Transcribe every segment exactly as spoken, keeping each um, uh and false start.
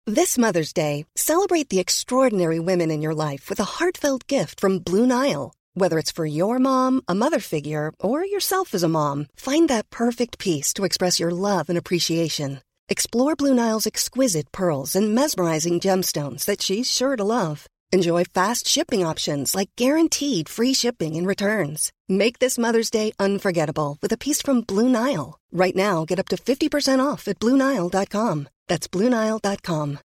This Mother's Day, celebrate the extraordinary women in your life with a heartfelt gift from Blue Nile. Whether it's for your mom, a mother figure, or yourself as a mom, find that perfect piece to express your love and appreciation. Explore Blue Nile's exquisite pearls and mesmerizing gemstones that she's sure to love. Enjoy fast shipping options like guaranteed free shipping and returns. Make this Mother's Day unforgettable with a piece from Blue Nile. Right now, get up to fifty percent off at Blue Nile dot com. That's Blue Nile dot com.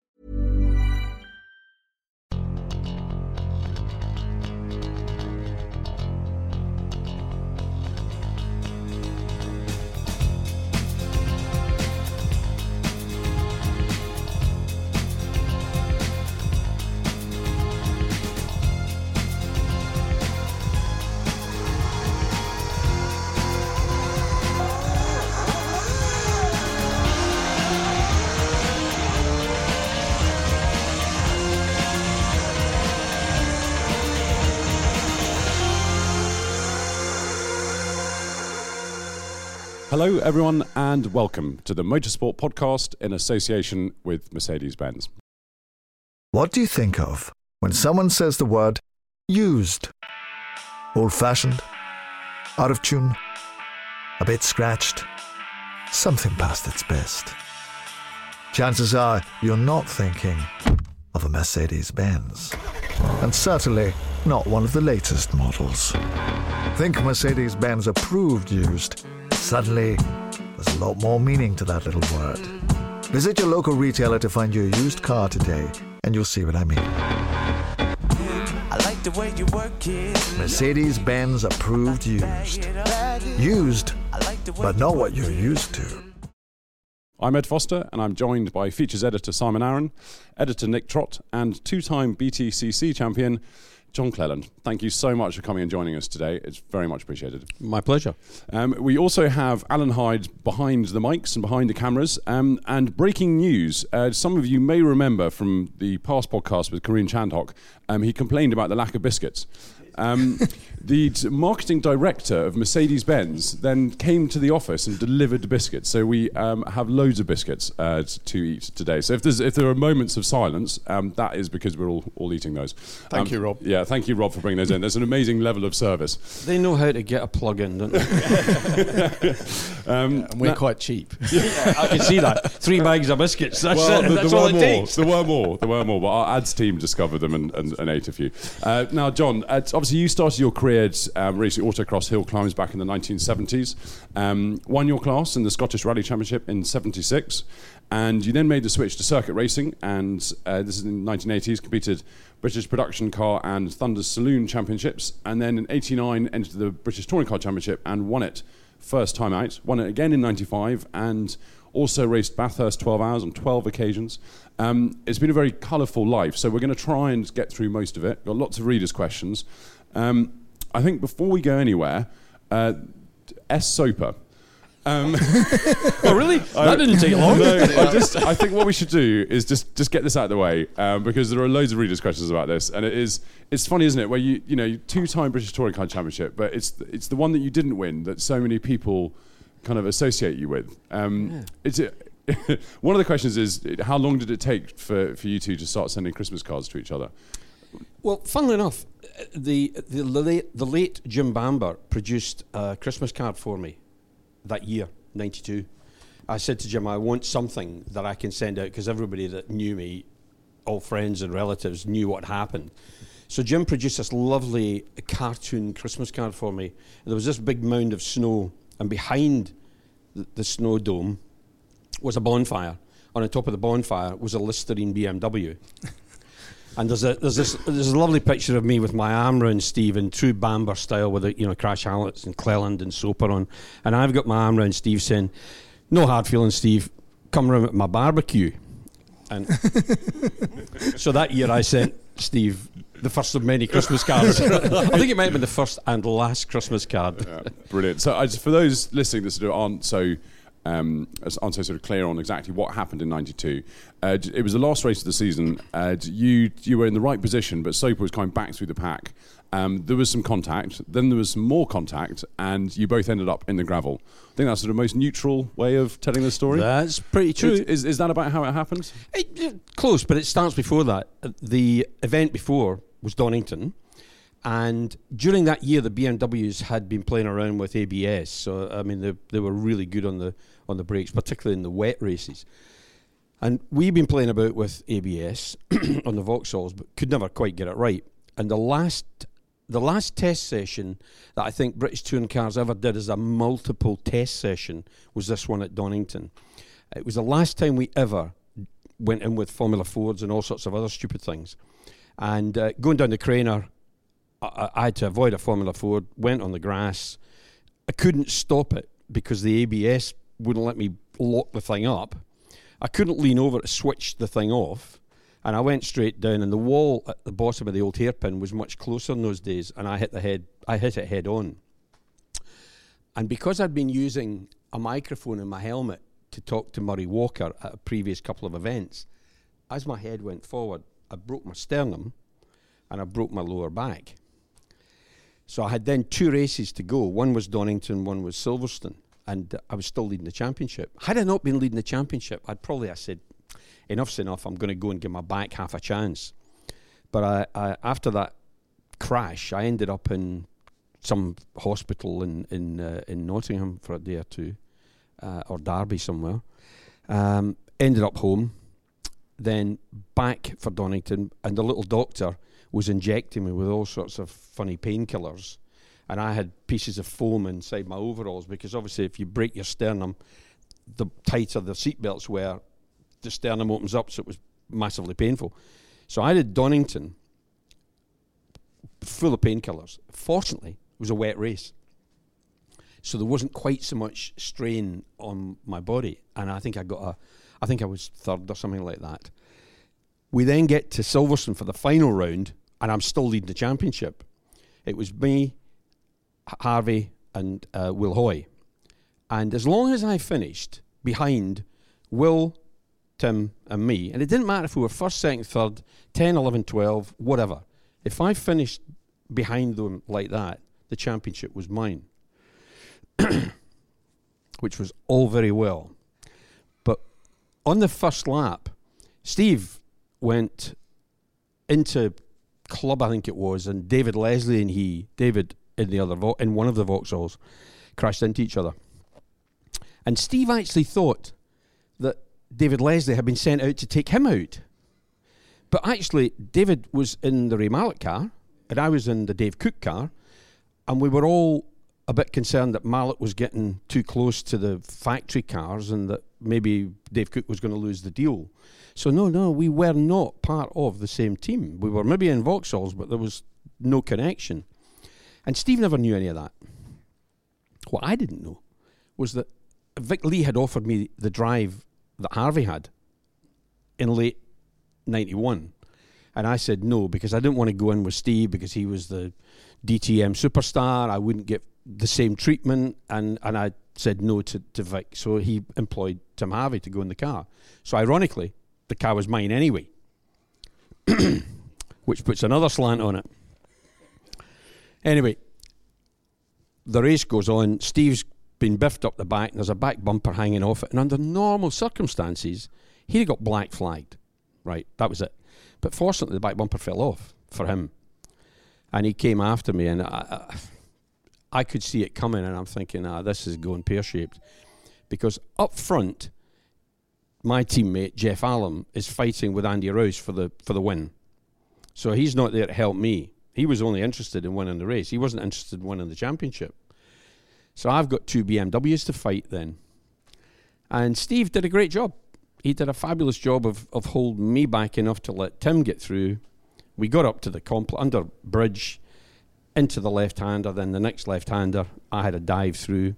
Hello, everyone, and welcome to the Motorsport Podcast in association with Mercedes-Benz. What do you think of when someone says the word used? Old-fashioned? Out of tune? A bit scratched? Something past its best? Chances are you're not thinking of a Mercedes-Benz. And certainly not one of the latest models. Think Mercedes-Benz approved used. Suddenly, there's a lot more meaning to that little word. Visit your local retailer to find your used car today, and you'll see what I mean. I like the way you work it. Mercedes-Benz approved used. Used, but not what you're used to. I'm Ed Foster, and I'm joined by features editor Simon Aaron, editor Nick Trott, and two-time B T C C champion John Cleland. Thank you so much for coming and joining us today. It's very much appreciated. My pleasure. Um, we also have Alan Hyde behind the mics and behind the cameras. Um, and breaking news, uh, some of you may remember from the past podcast with Karun Chandhok, um, he complained about the lack of biscuits. Um, the t- marketing director of Mercedes-Benz then came to the office and delivered the biscuits. So we um, have loads of biscuits uh, to eat today. So if there's if there are moments of silence, um, that is because we're all, all eating those. Thank um, you, Rob. Yeah, thank you, Rob, for bringing those in. There's an amazing level of service. They know how to get a plug in, don't they? um, yeah, and we're na- quite cheap. Yeah, I can see that. Three bags of biscuits. That's well, it. The, That's there all were it more. takes. There were more. There were more. But our ads team discovered them and, and, and ate a few. Uh, now, John, uh, obviously you started your career um, racing autocross hill climbs back in the nineteen seventies. Um, won your class in the Scottish Rally Championship in seventy-six. And you then made the switch to circuit racing. And uh, this is in the nineteen eighties, competed British Production Car and Thunder Saloon Championships. And then in eighty-nine, entered the British Touring Car Championship and won it first time out. Won it again in ninety-five and also raced Bathurst twelve hours on twelve occasions. Um, it's been a very colourful life, so we're going to try and get through most of it. Got lots of readers' questions. Um, I think before we go anywhere, uh, S. Soper. Um, oh, really? I, that didn't take long. No, I, just, I think what we should do is just, just get this out of the way, um, because there are loads of readers' questions about this, and it is it's funny, isn't it? Where you you know two-time British Touring Car Championship, but it's it's the one that you didn't win that so many people kind of associate you with. Um, yeah. It's it, one of the questions is, how long did it take for, for you two to start sending Christmas cards to each other? Well, funnily enough, the the, the, late, the late Jim Bamber produced a Christmas card for me that year, ninety-two. I said to Jim, I want something that I can send out, because everybody that knew me, all friends and relatives, knew what happened. So Jim produced this lovely cartoon Christmas card for me. There was this big mound of snow, and behind the, the snow dome was a bonfire. On the top of the bonfire was a Listerine B M W. And there's a there's this there's a lovely picture of me with my arm around Steve in true Bamber style, with a, you know, Crash Hallett and Cleland and Soper on, and I've got my arm around Steve saying, "No hard feelings, Steve. Come round at my barbecue." And so that year I sent Steve the first of many Christmas cards. I think it might have been the first and last Christmas card. Yeah, brilliant. So I just, for those listening that sort of aren't so um, aren't so sort of clear on exactly what happened in ninety-two. Uh, it was the last race of the season. Uh, you you were in the right position, but Soper was coming back through the pack. Um, there was some contact, then there was some more contact, and you both ended up in the gravel. I think that's sort of the most neutral way of telling the story. That's pretty true. Is, is, is that about how it happened? It, it, close, but it starts before that. The event before was Donington, and during that year, the B M Ws had been playing around with A B S. So I mean, they they were really good on the on the brakes, particularly in the wet races. And we've been playing about with A B S on the Vauxhalls, but could never quite get it right. And the last the last test session that I think British Touring Cars ever did as a multiple test session was this one at Donington. It was the last time we ever went in with Formula Fords and all sorts of other stupid things. And uh, going down the Craner, I, I had to avoid a Formula Ford, went on the grass. I couldn't stop it because the A B S wouldn't let me lock the thing up. I couldn't lean over to switch the thing off. And I went straight down, and the wall at the bottom of the old hairpin was much closer in those days, and I hit the head. I hit it head on. And because I'd been using a microphone in my helmet to talk to Murray Walker at a previous couple of events, as my head went forward, I broke my sternum, and I broke my lower back. So I had then two races to go. One was Donington, one was Silverstone, and I was still leading the championship. Had I not been leading the championship, I'd probably have said, enough's enough, I'm going to go and give my back half a chance. But I, I, after that crash, I ended up in some hospital in in, uh, in Nottingham for a day or two, uh, or Derby somewhere. Um, ended up home, then back for Donington, and the little doctor was injecting me with all sorts of funny painkillers. And I had pieces of foam inside my overalls, because obviously if you break your sternum, the tighter the seatbelts were, the sternum opens up, so it was massively painful. So I did Donington, full of painkillers. Fortunately, it was a wet race, so there wasn't quite so much strain on my body, and I think I got a, I think I was third or something like that. We then get to Silverstone for the final round, and I'm still leading the championship. It was me, Harvey, and uh, Will Hoy, and as long as I finished behind Will, Tim and me, and it didn't matter if we were first, second, third, ten, eleven, twelve, whatever. If I finished behind them like that, the championship was mine, which was all very well. But on the first lap, Steve went into club, I think it was, and David Leslie and he, David in the other vo- in one of the Vauxhalls, crashed into each other. And Steve actually thought that David Leslie had been sent out to take him out. But actually, David was in the Ray Mallet car, and I was in the Dave Cook car, and we were all a bit concerned that Mallet was getting too close to the factory cars and that maybe Dave Cook was going to lose the deal. So no, no, we were not part of the same team. We were maybe in Vauxhalls, but there was no connection. And Steve never knew any of that. What I didn't know was that Vic Lee had offered me the drive that Harvey had in late ninety-one, and I said no, because I didn't want to go in with Steve because he was the D T M superstar. I wouldn't get the same treatment, and, and I said no to, to Vic, so he employed Tim Harvey to go in the car. So ironically, the car was mine anyway, which puts another slant on it. Anyway, the race goes on. Steve's been biffed up the back, and there's a back bumper hanging off it, and under normal circumstances he'd got black flagged, right? That was it. But fortunately the back bumper fell off for him, and he came after me, and I, I, I could see it coming, and I'm thinking, ah, this is going pear-shaped, because up front my teammate Jeff Allen is fighting with Andy Rouse for the for the win, so he's not there to help me. He was only interested in winning the race. He wasn't interested in winning the championship. So I've got two B M Ws to fight then. And Steve did a great job. He did a fabulous job of, of holding me back enough to let Tim get through. We got up to the compl- under bridge, into the left-hander, then the next left-hander. I had a dive through.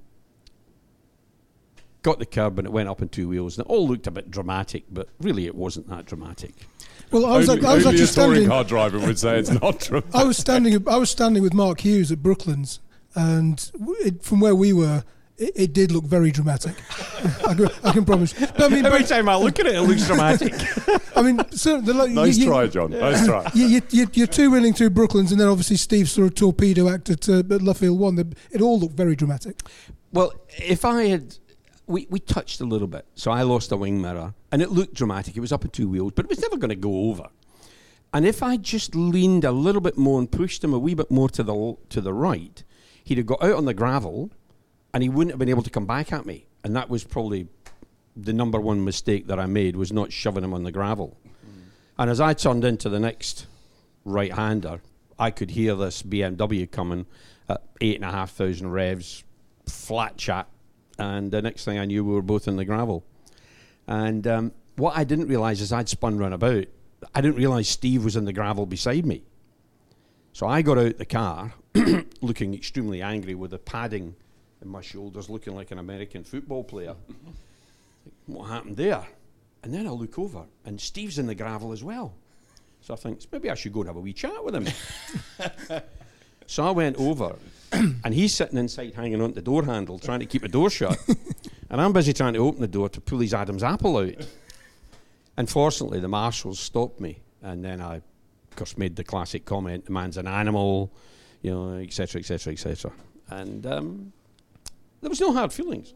Got the curb, and it went up in two wheels. And it all looked a bit dramatic, but really it wasn't that dramatic. Well, I was, only, I was only actually a touring standing. car driver would say it's not dramatic. I was standing. I was standing with Mark Hughes at Brooklands, and it, from where we were, it, it did look very dramatic. I, can, I can promise. But I mean, Every but, time I look at it, it looks dramatic. I mean, so the, like, Nice you, try, John. Nice try. You, you, you, you're two winning through Brooklands, and then obviously Steve's sort of torpedo act at, uh, at Luffield one. The, it all looked very dramatic. Well, if I had... We, we touched a little bit. So I lost a wing mirror, and it looked dramatic. It was up at two wheels, but it was never going to go over. And if I just leaned a little bit more and pushed him a wee bit more to the to the right, he'd have got out on the gravel, and he wouldn't have been able to come back at me. And that was probably the number one mistake that I made, was not shoving him on the gravel. Mm. And as I turned into the next right-hander, I could hear this B M W coming at eight and a half thousand revs, flat chat. And the next thing I knew, we were both in the gravel. And um, what I didn't realise is I'd spun round about. I didn't realise Steve was in the gravel beside me. So I got out the car, looking extremely angry with the padding in my shoulders, looking like an American football player. What happened there? And then I look over, and Steve's in the gravel as well. So I think, maybe I should go and have a wee chat with him. So I went over, and he's sitting inside hanging on the door handle, trying to keep the door shut. And I'm busy trying to open the door to pull his Adam's apple out. Unfortunately, the marshals stopped me. And then I, of course, made the classic comment, the man's an animal, you know, et cetera, et cetera, et cetera. And um, there was no hard feelings.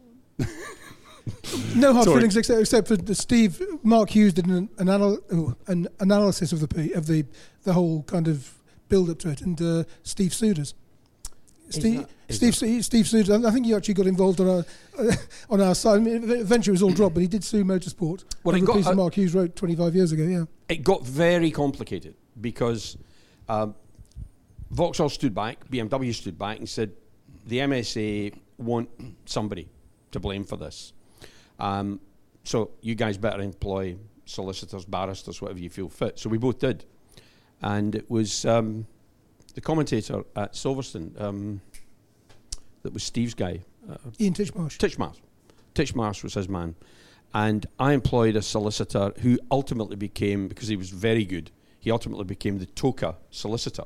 No hard Sorry. feelings except, except for the Steve. Mark Hughes did an, an, anal- oh, an analysis of the P, of the the whole kind of build up to it, and uh, Steve sued us. Steve, that, Steve, Steve, Steve sued. I think he actually got involved on our uh, on our side. I mean, eventually, it was all dropped, but he did sue Motorsport. Well, over it the got, piece uh, that Mark Hughes wrote twenty-five years ago. Yeah, it got very complicated because um, Vauxhall stood back, B M W stood back, and said the M S A want somebody to blame for this. Um, so you guys better employ solicitors, barristers, whatever you feel fit. So we both did. And it was um, the commentator at Silverstone, um, that was Steve's guy. Uh, Ian Titchmarsh. Titchmarsh. Titchmarsh was his man. And I employed a solicitor who ultimately became, because he was very good, he ultimately became the TOCA solicitor.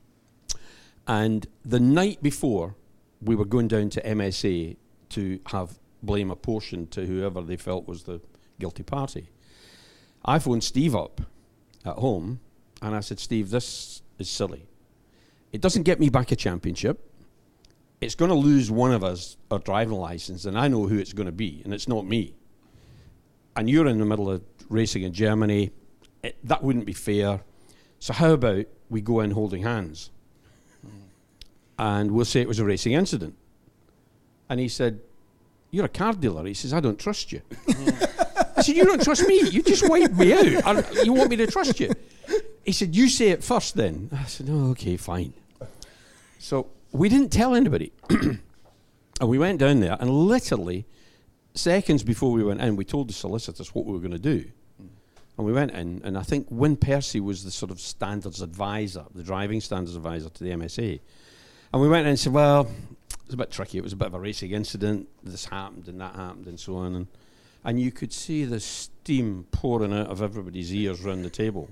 And the night before, we were going down to M S A to have blame apportioned to whoever they felt was the guilty party. I phoned Steve up at home, and I said, Steve, this is silly. It doesn't get me back a championship. It's going to lose one of us our driving license, and I know who it's going to be, and it's not me. And you're in the middle of racing in Germany. It, that wouldn't be fair. So how about we go in holding hands? Mm. And we'll say it was a racing incident. And he said, you're a car dealer. He says, I don't trust you. Mm. I said, you don't trust me. You just wiped me out. I, you want me to trust you? He said, you say it first then. I said, oh, okay, fine. So we didn't tell anybody. And we went down there, and literally seconds before we went in, we told the solicitors what we were going to do. Mm. And we went in, and I think Wyn Percy was the sort of standards advisor, the driving standards advisor to the M S A. And we went in and said, well, it was a bit tricky. It was a bit of a racing incident. This happened and that happened and so on. And, and you could see the steam pouring out of everybody's ears round the table.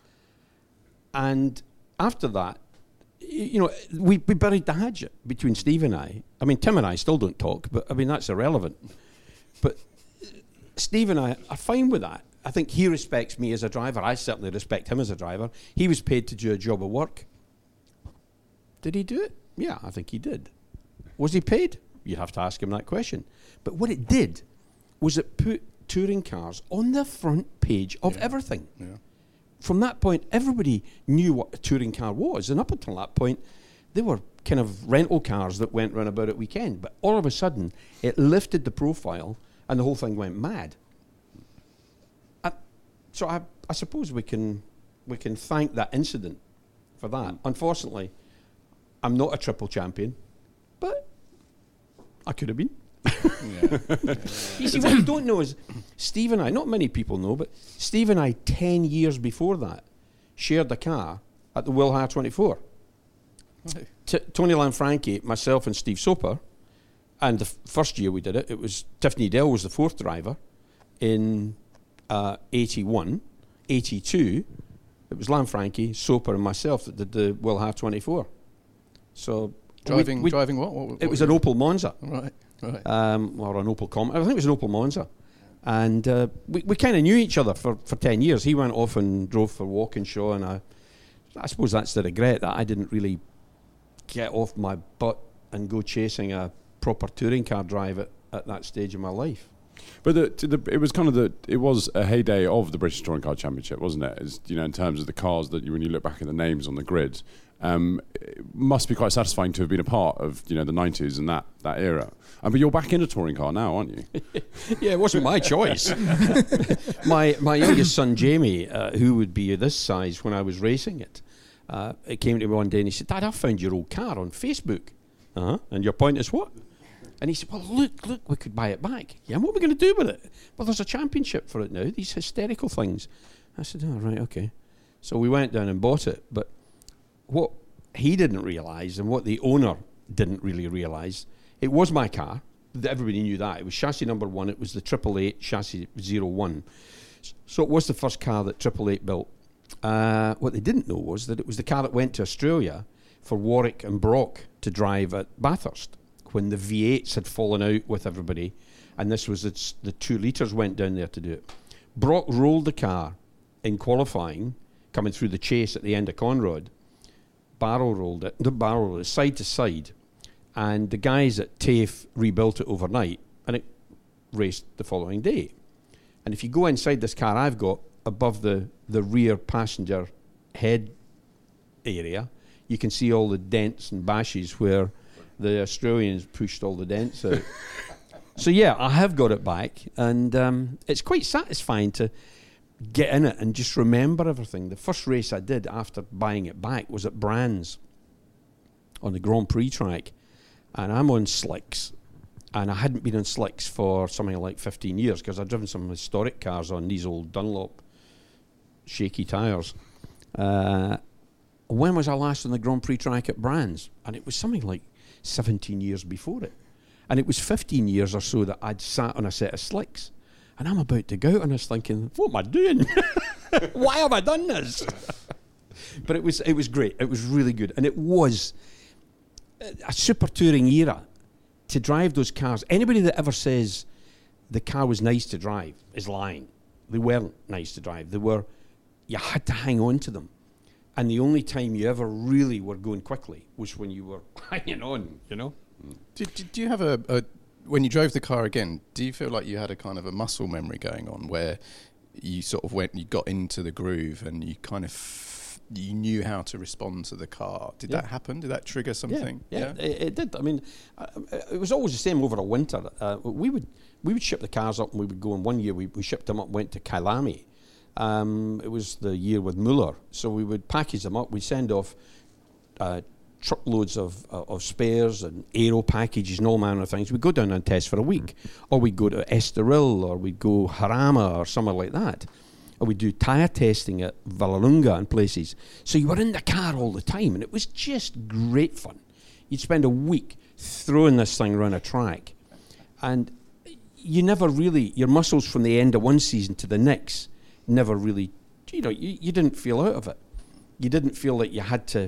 And after that, you know, we, we buried the hatchet between Steve and I. I mean, Tim and I still don't talk, but I mean, that's irrelevant. But Steve and I are fine with that. I think he respects me as a driver. I certainly respect him as a driver. He was paid to do a job of work. Did he do it? Yeah, I think he did. Was he paid? You'd have to ask him that question. But what it did was it put touring cars on the front page of yeah. everything. Yeah. From that point, everybody knew what a touring car was. And up until that point, they were kind of rental cars that went round about at weekend. But all of a sudden, it lifted the profile, and the whole thing went mad. Uh, so I, I suppose we can we can thank that incident for that. Mm. Unfortunately, I'm not a triple champion, but I could have been. yeah. Yeah. You see, what you don't know is Steve and I, not many people know, but Steve and I, ten years before that, shared a car at the Wilhar twenty-four. Right. T- Tony Lanfranchi, myself and Steve Soper, and the f- first year we did it, it was Tiffany Dell was the fourth driver in uh, eighty-one, eighty-two, it was Lanfranchi, Soper and myself that did the Wilhar twenty-four. So Driving, we, we, driving what? what, what it was an Opel Monza. Right, right. Um, or an Opel Com. I think it was an Opel Monza. And uh, we, we kind of knew each other for, for ten years. He went off and drove for Walkinshaw, and I, I suppose that's the regret, that I didn't really get off my butt and go chasing a proper touring car drive at, at that stage of my life. But the, the, it was kind of the it was a heyday of the British Touring Car Championship, wasn't it? As, you know, in terms of the cars that you, when you look back at the names on the grid, um, it must be quite satisfying to have been a part of, you know, the nineties and that that era. Um, but you're back in a touring car now, aren't you? Yeah, it wasn't my choice. my my youngest son Jamie, uh, who would be this size when I was racing it, uh, it came to me one day and he said, "Dad, I found your old car on Facebook." Uh-huh. And your point is what? And he said, "Well, look, look, we could buy it back." "Yeah, and what are we going to do with it?" "Well, there's a championship for it now, these hysterical things." I said, "Oh, right, okay." So we went down and bought it. But what he didn't realise, and what the owner didn't really realise, it was my car. Everybody knew that. It was chassis number one. It was the triple eight chassis zero one. So it was the first car that Triple Eight built. Uh, what they didn't know was that it was the car that went to Australia for Warwick and Brock to drive at Bathurst, when the V eights had fallen out with everybody, and this was its, the two litres went down there to do it. Brock rolled the car in qualifying, coming through the chase at the end of Conrod. Barrow rolled it, the barrel rolled it side to side, and the guys at TAFE rebuilt it overnight, and it raced the following day. And if you go inside this car I've got, above the, the rear passenger head area, you can see all the dents and bashes where the Australians pushed all the dents out. So yeah, I have got it back, and um, it's quite satisfying to get in it and just remember everything. The first race I did after buying it back was at Brands on the Grand Prix track, and I'm on slicks, and I hadn't been on slicks for something like fifteen years because I'd driven some historic cars on these old Dunlop shaky tyres. Uh, when was I last on the Grand Prix track at Brands? And it was something like seventeen years before it. And it was fifteen years or so that I'd sat on a set of slicks. And I'm about to go out, and I was thinking, what am I doing? Why have I done this? But it was it was great. It was really good. And it was a super touring era to drive those cars. Anybody that ever says the car was nice to drive is lying. They weren't nice to drive. They were, you had to hang on to them. And the only time you ever really were going quickly was when you were hanging on, you know? Did, did you have a, a, when you drove the car again, do you feel like you had a kind of a muscle memory going on where you sort of went, you got into the groove and you kind of, f- you knew how to respond to the car? Did yeah. that happen? Did that trigger something? Yeah, yeah, yeah. It, it did. I mean, uh, it was always the same over a winter. Uh, we would we would ship the cars up, and we would go, and one year we, we shipped them up and went to Kyalami. Um, it was the year with Muller, so we would package them up. We'd send off uh, truckloads of uh, of spares and aero packages and all manner of things. We'd go down and test for a week, or we'd go to Estoril, or we'd go Harama, or somewhere like that. Or we'd do tyre testing at Vallelunga and places. So you were in the car all the time, and it was just great fun. You'd spend a week throwing this thing around a track, and you never really, your muscles from the end of one season to the next never really, you know, you, you didn't feel out of it. You didn't feel that you had to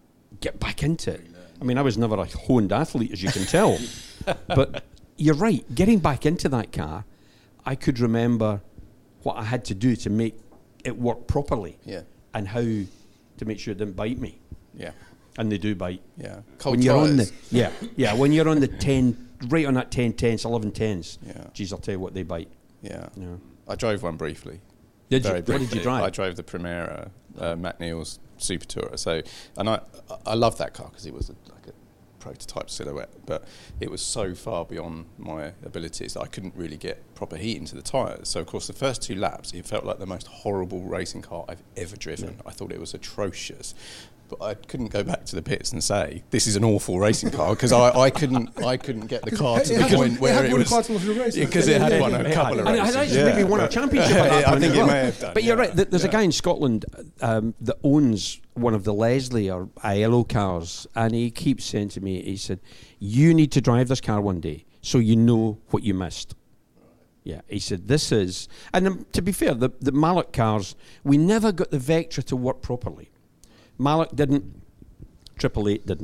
get back into it. I mean, I was never a honed athlete, as you can tell. But you're right, getting back into that car, I could remember what I had to do to make it work properly. Yeah. And how to make sure it didn't bite me. Yeah. And they do bite. Yeah. Cold when you're on the yeah, yeah, when you're on the ten, right on that ten tenths, eleven tenths, yeah. geez, I'll tell you what, they bite. Yeah. yeah. I drove one briefly. Did Very you? briefly. What did you drive? I drove the Primera, uh, Matt Neal's Super Tourer. So, and I, I loved that car because it was a, like a prototype silhouette, but it was so far beyond my abilities that I couldn't really get proper heat into the tyres. So, of course, the first two laps, it felt like the most horrible racing car I've ever driven. Yeah. I thought it was atrocious. But I couldn't go back to the pits and say this is an awful racing car because I, I couldn't I couldn't get the car to the point where it was because it had won a couple of races. And it had maybe won a championship. I think it may have done. But you're right. There's a guy in Scotland um, that owns one of the Leslie or Aiello cars, and he keeps saying to me, he said, "You need to drive this car one day so you know what you missed." Yeah, he said, this is, and um, to be fair, the the Mallock cars, we never got the Vectra to work properly. Mallock didn't, Triple Eight didn't.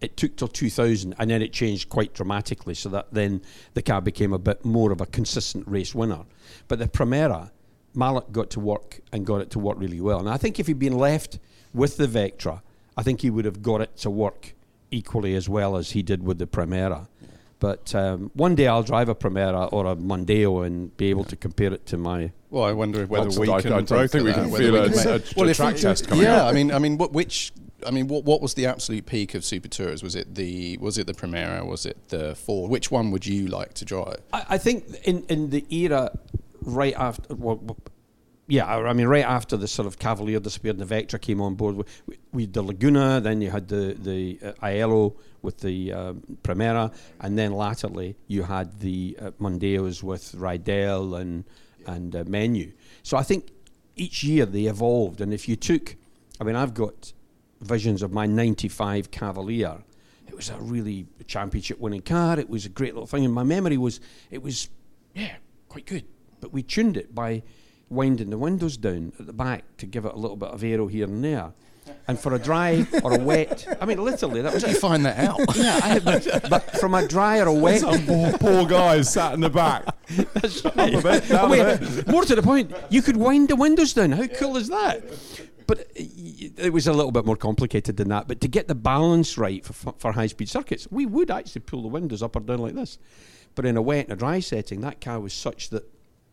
it took till two thousand, and then it changed quite dramatically, so that then the car became a bit more of a consistent race winner. But the Primera, Mallock got to work and got it to work really well. And I think if he'd been left with the Vectra, I think he would have got it to work equally as well as he did with the Primera. Yeah. But um, one day I'll drive a Primera or a Mondeo and be able to compare it to my... Well, I wonder whether Lots we of- can I- I broker think we that, can whether feel we a- can a- make- a if track we- test coming yeah, up. I mean, I mean, what, which... I mean, what what was the absolute peak of Super Tours? Was it the was it the Primera? Was it the Ford? Which one would you like to drive? I, I think in, in the era right after... Well, well, yeah, I I mean, right after the sort of Cavalier disappeared and the Vectra came on board, we, we, we had the Laguna, then you had the, the uh, Aiello with the um, Primera, and then latterly you had the uh, Mondeos with Rydell and, and uh, Menu. So I think each year they evolved, and if you took... I mean, I've got visions of my ninety-five Cavalier. It was a really championship-winning car. It was a great little thing, and my memory was, it was, yeah, quite good. But we tuned it by winding the windows down at the back to give it a little bit of aero here and there. And for a dry or a wet, I mean, literally, that was How did it. you find that out? Yeah, I had, but, but from a dry or a wet... Some poor, poor guys sat in the back. That's right. Down a bit, down Oh, a wait, bit. more to the point, you could wind the windows down. How cool is that? But uh, y- it was a little bit more complicated than that. But to get the balance right for, for high-speed circuits, we would actually pull the windows up or down like this. But in a wet and a dry setting, that car was such that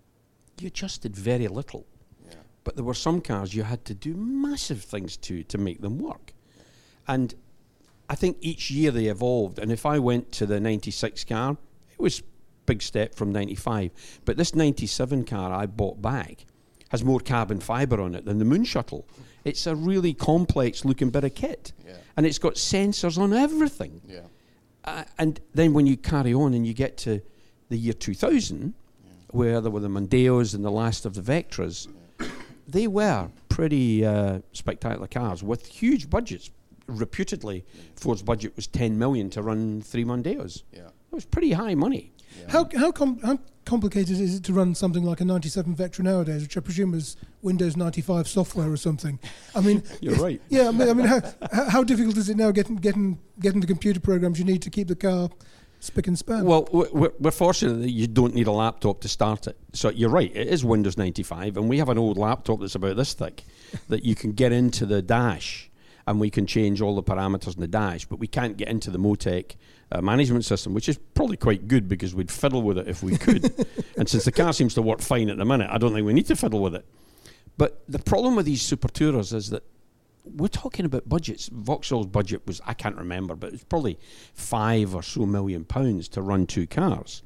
you adjusted very little. Yeah. But there were some cars you had to do massive things to to make them work. And I think each year they evolved. And if I went to the ninety-six car, it was a big step from ninety-five. But this ninety-seven car I bought back has more carbon fibre on it than the Moon Shuttle. It's a really complex looking bit of kit. Yeah. And it's got sensors on everything. Yeah. Uh, and then when you carry on and you get to the year two thousand, yeah. where there were the Mondeos and the last of the Vectras, yeah. they were pretty uh, spectacular cars with huge budgets. Reputedly, yeah. Ford's budget was ten million to run three Mondeos. Yeah. It was pretty high money. Yeah. How how, com- how complicated is it to run something like a ninety-seven Vectra nowadays, which I presume is Windows ninety-five software or something? I mean, you're right. Yeah, I mean, I mean, how, how difficult is it now getting getting getting the computer programs you need to keep the car spick and span? Well, we're, we're fortunate that you don't need a laptop to start it. So you're right, it is Windows ninety-five, and we have an old laptop that's about this thick that you can get into the dash, and we can change all the parameters in the dash, but we can't get into the Motec uh, management system, which is probably quite good because we'd fiddle with it if we could. And since the car seems to work fine at the minute, I don't think we need to fiddle with it. But the problem with these Super Tourers is that we're talking about budgets. Vauxhall's budget was, I can't remember, but it's probably five or so million pounds to run two cars.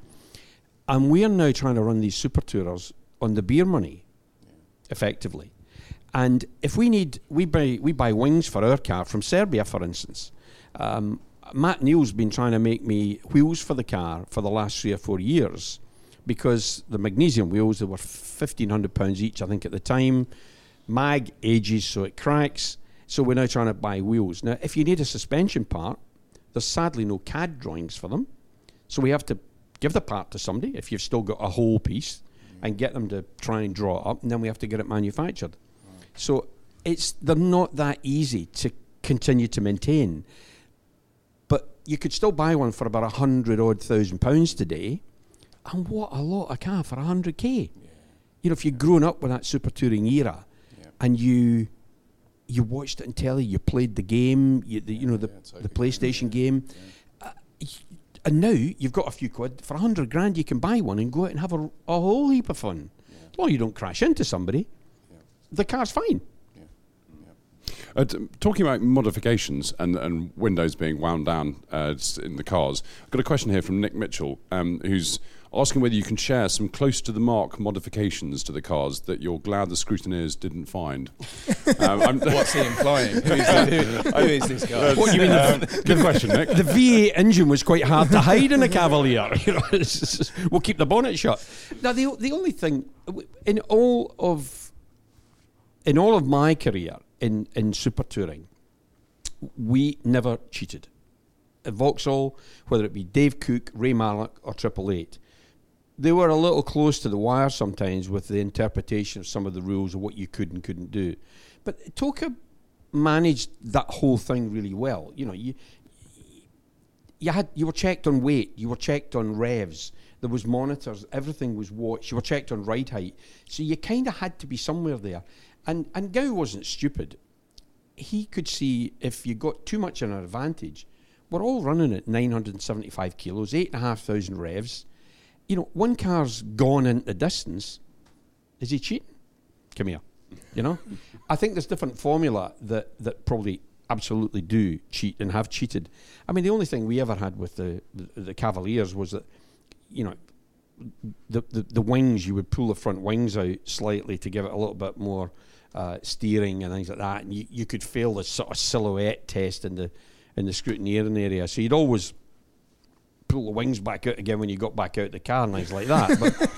And we are now trying to run these Super Tourers on the beer money, yeah. effectively. And if we need, we buy we buy wings for our car from Serbia, for instance. Um, Matt Neal's been trying to make me wheels for the car for the last three or four years because the magnesium wheels, they were fifteen hundred pounds each, I think, at the time. Mag ages, so it cracks. So we're now trying to buy wheels. Now, if you need a suspension part, there's sadly no C A D drawings for them. So we have to give the part to somebody, if you've still got a whole piece, mm-hmm. and get them to try and draw it up, and then we have to get it manufactured. So it's they're not that easy to continue to maintain. But you could still buy one for about a hundred odd thousand pounds today. And what a lot of car for a hundred K. Yeah. You know, if you've grown up with that Super Touring era, yeah. and you you watched it on telly, you played the game, you, the, you know, the, yeah, the PlayStation game, yeah. uh, and now you've got a few quid. For a hundred grand you can buy one and go out and have a, a whole heap of fun. Yeah. As long as you don't crash into somebody. The car's fine. Yeah. Yeah. Uh, t- talking about modifications and, and windows being wound down uh, in the cars, I've got a question here from Nick Mitchell, um, who's asking whether you can share some close to the mark modifications to the cars that you're glad the scrutineers didn't find. um, I'm What's he implying? Who is, who, who is this guy? What you mean? Um, good question, Nick. The V eight engine was quite hard to hide in a Cavalier. You know, it's just, we'll keep the bonnet shut. Now, the the only thing in all of In all of my career in, in Super Touring, we never cheated. At Vauxhall, whether it be Dave Cook, Ray Mallock or Triple Eight, they were a little close to the wire sometimes with the interpretation of some of the rules of what you could and couldn't do. But Toka managed that whole thing really well. You know, you you had you were checked on weight, you were checked on revs, there was monitors, everything was watched, you were checked on ride height. So you kind of had to be somewhere there. And and Gow wasn't stupid. He could see if you got too much of an advantage. We're all running at nine hundred seventy-five kilos, eight and a half thousand revs. You know, one car's gone into the distance. Is he cheating? Come here. You know? I think there's different formula that, that probably absolutely do cheat and have cheated. I mean, the only thing we ever had with the, the, the Cavaliers was that, you know, the, the, the wings, you would pull the front wings out slightly to give it a little bit more uh, steering and things like that. And you, you could fail the sort of silhouette test in the in the scrutineering area. So you'd always pull the wings back out again when you got back out the car and things like that.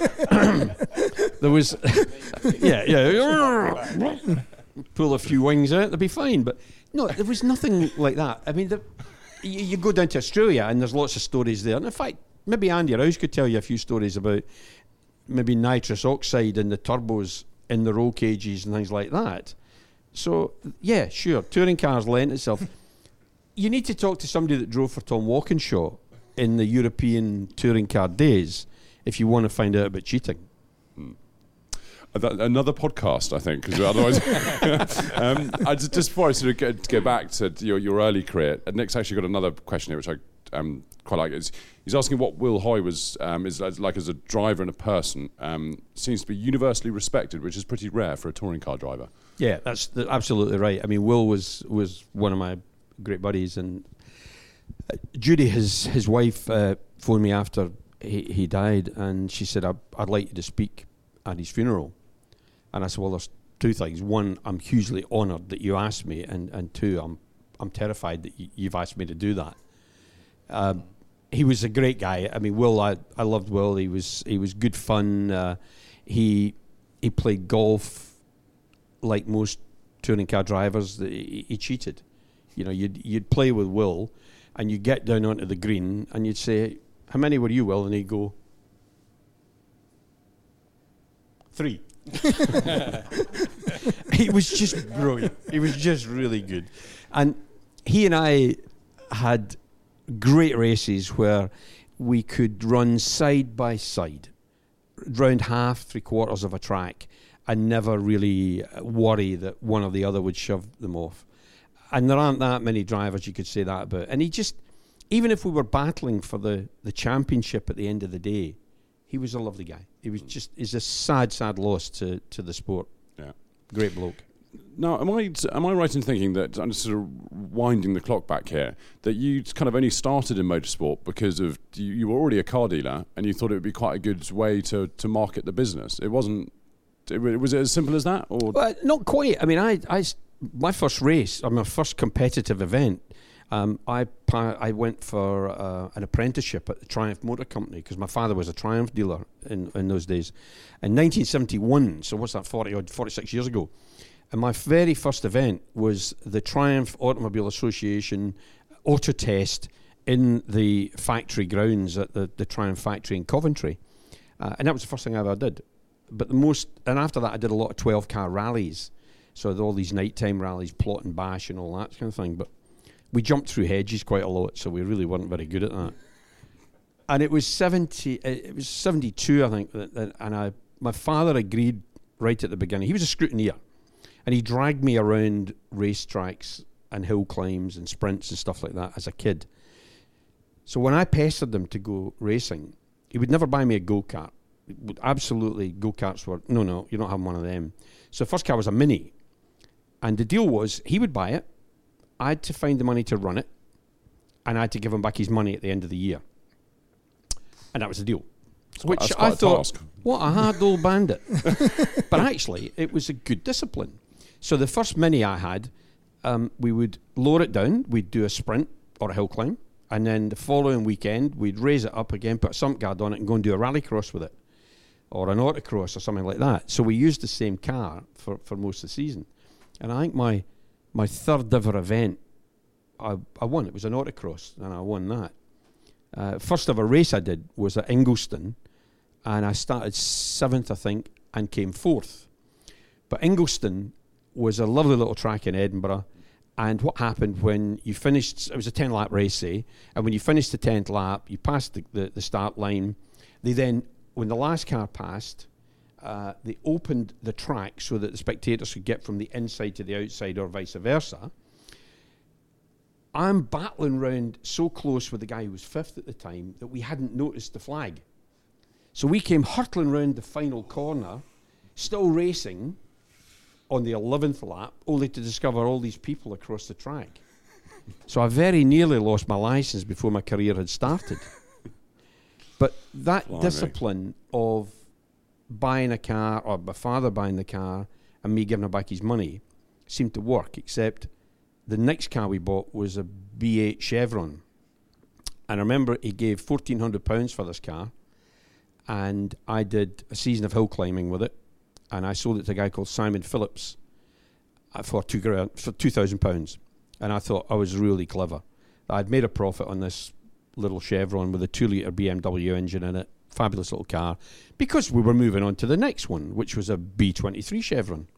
But there was, yeah, yeah, pull a few wings out, they'd be fine. But no, there was nothing like that. I mean, the, you, you go down to Australia and there's lots of stories there. And in fact, maybe Andy Rouse could tell you a few stories about maybe nitrous oxide in the turbos in the roll cages and things like that. So, yeah, sure, touring cars lent itself. You need to talk to somebody that drove for Tom Walkinshaw in the European touring car days if you want to find out about cheating. Hmm. That, another podcast, I think, because otherwise... um, I just, just before I sort of get, get back to your, your early career, Nick's actually got another question here, which I um, quite like. It's, he's asking what Will Hoy was um, is like as a driver and a person. Um, seems to be universally respected, which is pretty rare for a touring car driver. Yeah, that's th- absolutely right. I mean, Will was was one of my great buddies, and uh, Judy, his his wife, uh, phoned me after he, he died, and she said, I'd, I'd like you to speak at his funeral. And I said, well, there's two things. One, I'm hugely honoured that you asked me, and, and two, I'm I'm terrified that y- you've asked me to do that. Um, he was a great guy. I mean, Will, I, I loved Will. He was he was good fun. Uh, he he played golf like most touring car drivers. He, he cheated. You know, you'd you'd play with Will, and you'd get down onto the green, and you'd say, how many were you, Will? And he'd go, three. He was just brilliant. He was just really good. And he and I had great races where we could run side by side, round half, three quarters of a track, and never really worry that one or the other would shove them off. And there aren't that many drivers you could say that about. And he just, even if we were battling for the, the championship at the end of the day, he was a lovely guy. He was just, it's a sad, sad loss to, to the sport. Yeah. Great bloke. Now, am I am I right in thinking that, I'm just sort of winding the clock back here, that you kind of only started in motorsport because of, you, you were already a car dealer and you thought it would be quite a good way to, to market the business? It wasn't, it, was it as simple as that? Or Well, not quite. I mean, I, I, my first race, or my first competitive event, um, I I went for uh, an apprenticeship at the Triumph Motor Company because my father was a Triumph dealer in, in those days. In nineteen seventy-one, so what's that, forty or forty-six years ago, and my very first event was the Triumph Automobile Association auto test in the factory grounds at the, the Triumph factory in Coventry. Uh, and that was the first thing I ever did. But the most, and after that I did a lot of twelve car rallies. So all these nighttime rallies, plot and bash and all that kind of thing. But we jumped through hedges quite a lot, so we really weren't very good at that. And it was seventy, it was seventy-two, I think, and I, my father agreed right at the beginning. He was a scrutineer, and he dragged me around racetracks and hill climbs and sprints and stuff like that as a kid. So when I pestered him to go racing, he would never buy me a go-kart. Would absolutely, go-karts were, no, no, you're not having one of them. So the first car was a Mini. And the deal was, he would buy it, I had to find the money to run it, and I had to give him back his money at the end of the year. And that was the deal. Which That's quite I a thought, task. what a hard old bandit. But actually, it was a good discipline. So the first Mini I had, um, we would lower it down, we'd do a sprint or a hill climb, and then the following weekend, we'd raise it up again, put a sump guard on it, and go and do a rallycross with it, or an autocross or something like that. So we used the same car for, for most of the season. And I think my my third ever event, I, I won. It was an autocross, and I won that. Uh, first ever race I did was at Ingliston, and I started seventh, I think, and came fourth. But Ingliston was a lovely little track in Edinburgh, And what happened when you finished, it was a ten-lap race, say, and when you finished the tenth lap, you passed the, the, the start line. They then, when the last car passed, uh, they opened the track so that the spectators could get from the inside to the outside or vice versa. I'm battling round so close with the guy who was fifth at the time that we hadn't noticed the flag. So we came hurtling round the final corner, still racing, on the eleventh lap, only to discover all these people across the track. So I very nearly lost my license before my career had started. But that Blimey. discipline of buying a car, or my father buying the car, and me giving him back his money, seemed to work, except the next car we bought was a B eight Chevron. And I remember he gave fourteen hundred pounds for this car, and I did a season of hill climbing with it. And I sold it to a guy called Simon Phillips uh, for two grand, for two thousand pounds. And I thought I was really clever. I'd made a profit on this little Chevron with a two-litre B M W engine in it, fabulous little car, because we were moving on to the next one, which was a B twenty-three Chevron.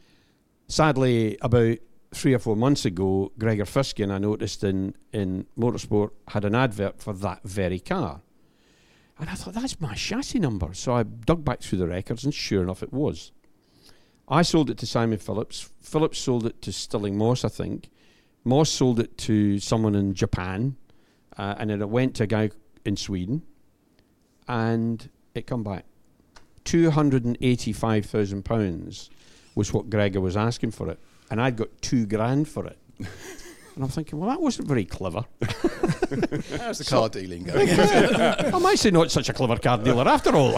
Sadly, about three or four months ago, Gregor Fiskin, I noticed in, in Motorsport, had an advert for that very car. And I thought, that's my chassis number. So I dug back through the records, and sure enough, it was. I sold it to Simon Phillips. Phillips sold it to Stirling Moss, I think. Moss sold it to someone in Japan. Uh, and then it went to a guy in Sweden. And it come back. two hundred eighty-five thousand pounds was what Gregor was asking for it. And I'd got two grand for it. And I'm thinking, well, that wasn't very clever. How's the car dealing going? I'm actually not such a clever car dealer after all.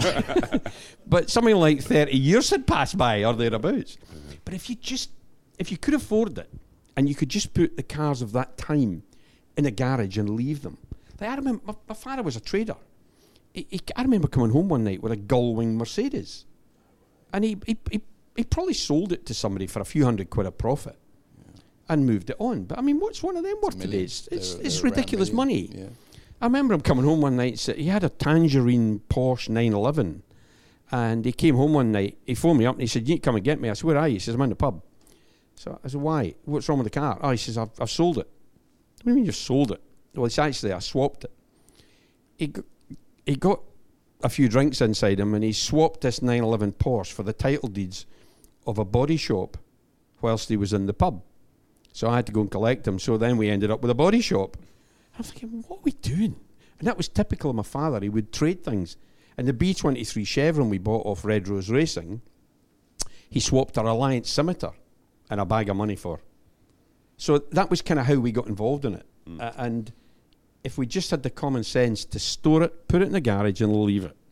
But something like thirty years had passed by or thereabouts. Mm-hmm. But if you just, if you could afford it, and you could just put the cars of that time in a garage and leave them. Like I remember, my, my father was a trader. He, he, I remember coming home one night with a Gullwing Mercedes. And he, he, he, he probably sold it to somebody for a few hundred quid of profit. And moved it on. But I mean, what's one of them worth today? It's, it's, they're, it's they're ridiculous money. Yeah. I remember him coming home one night. So he had a tangerine Porsche nine eleven. And he came home one night. He phoned me up and he said, you need to come and get me. I said, where are you? He says, I'm in the pub. So I said, why? What's wrong with the car? Oh, he says, I've, I've sold it. What do you mean you've sold it? Well, it's actually, I swapped it. He, g- he got a few drinks inside him and he swapped this nine eleven Porsche for the title deeds of a body shop whilst he was in the pub. So I had to go and collect him. So then we ended up with a body shop. I'm thinking, what are we doing? And that was typical of my father. He would trade things. And the B twenty-three Chevron we bought off Red Rose Racing, he swapped a Reliance Scimitar and a bag of money for. So that was kind of how we got involved in it. Mm. Uh, and if we just had the common sense to store it, put it in the garage and leave it.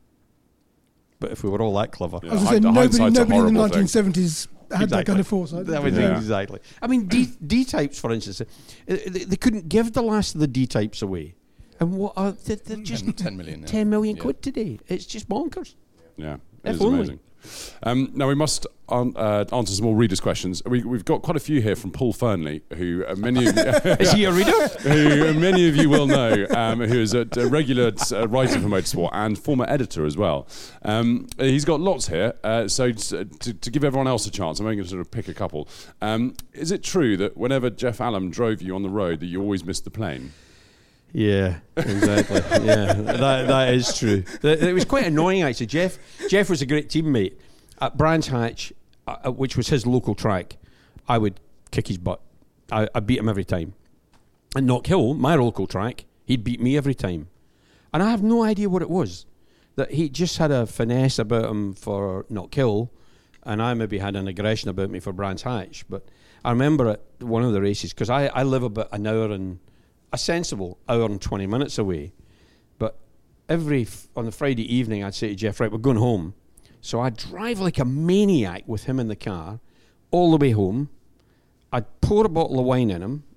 But if we were all that clever. Yeah. I was going to say, nobody, nobody in the nineteen seventies had exactly. that kind of foresight. That was yeah. Exactly. I mean, D, D-types, for instance, uh, they, they couldn't give the last of the D-types away. And what are they, they're just ten, ten million, ten million yeah. quid today. It's just bonkers. Yeah, If it is only. amazing. Um, now we must un- uh, answer some more readers' questions. We, we've got quite a few here from Paul Fernley, who uh, many of you, is he a reader? who many of you will know, um, who is a, a regular uh, writer for Motorsport and former editor as well. Um, he's got lots here, uh, so to, to, to give everyone else a chance, I'm only going to sort of pick a couple. Um, is it true that whenever Jeff Allen drove you on the road, that you always missed the plane? Yeah, exactly. yeah, that that is true. It was quite annoying actually. Jeff Jeff was a great teammate at Brands Hatch, uh, which was his local track. I would kick his butt. I, I beat him every time. And Knockhill, my local track, he'd beat me every time. And I have no idea what it was. That he just had a finesse about him for Knockhill, and I maybe had an aggression about me for Brands Hatch. But I remember at one of the races, because I, I live about an hour and a sensible hour and twenty minutes away. But every, f- on the Friday evening, I'd say to Jeff, right, we're going home. So I'd drive like a maniac with him in the car all the way home. I'd pour a bottle of wine in him.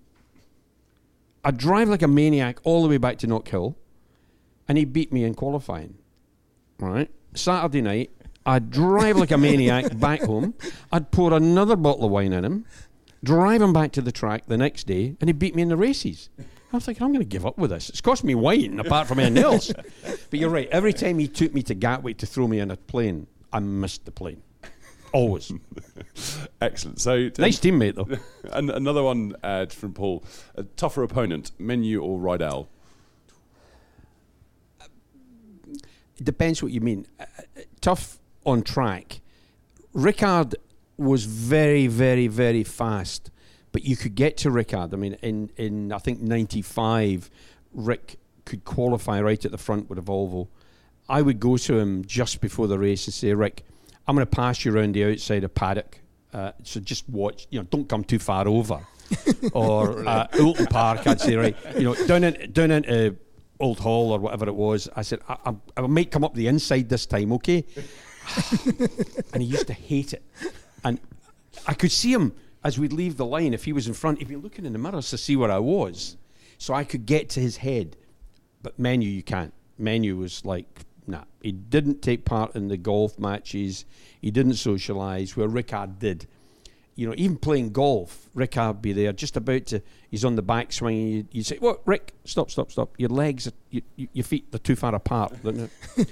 I'd drive like a maniac all the way back to Knockhill. And he beat me in qualifying. Right? Saturday night, I'd drive like a maniac back home. I'd pour another bottle of wine in him, drive him back to the track the next day, and he beat me in the races. I'm thinking, I'm going to give up with this. It's cost me wine, apart from anything else. But you're right. Every time he took me to Gatwick to throw me in a plane, I missed the plane. Always. Excellent. So nice teammate, though. And another one uh, from Paul. A tougher opponent, Menu or Rydell? It depends what you mean. Uh, tough on track. Ricard was very, very, very fast, but you could get to Ricard. I mean, in, in I think ninety-five, Rick could qualify right at the front with a Volvo. I would go to him just before the race and say, Rick, I'm going to pass you around the outside of paddock. Uh, so just watch, you know, don't come too far over. Or uh, Oulton Park, I'd say, right, you know, down, in, down into Old Hall or whatever it was. I said, I, I, I might come up the inside this time, okay? And he used to hate it. And I could see him as we'd leave the line. If he was in front, he'd be looking in the mirrors to see where I was. So I could get to his head. But Menu, you can't. Menu was like, nah. He didn't take part in the golf matches. He didn't socialise, where Ricard did. You know, even playing golf, Ricard would be there, just about to, he's on the backswing, and you, you say, what, Rick, stop, stop, stop. Your legs, are, you, you, your feet, they're too far apart. He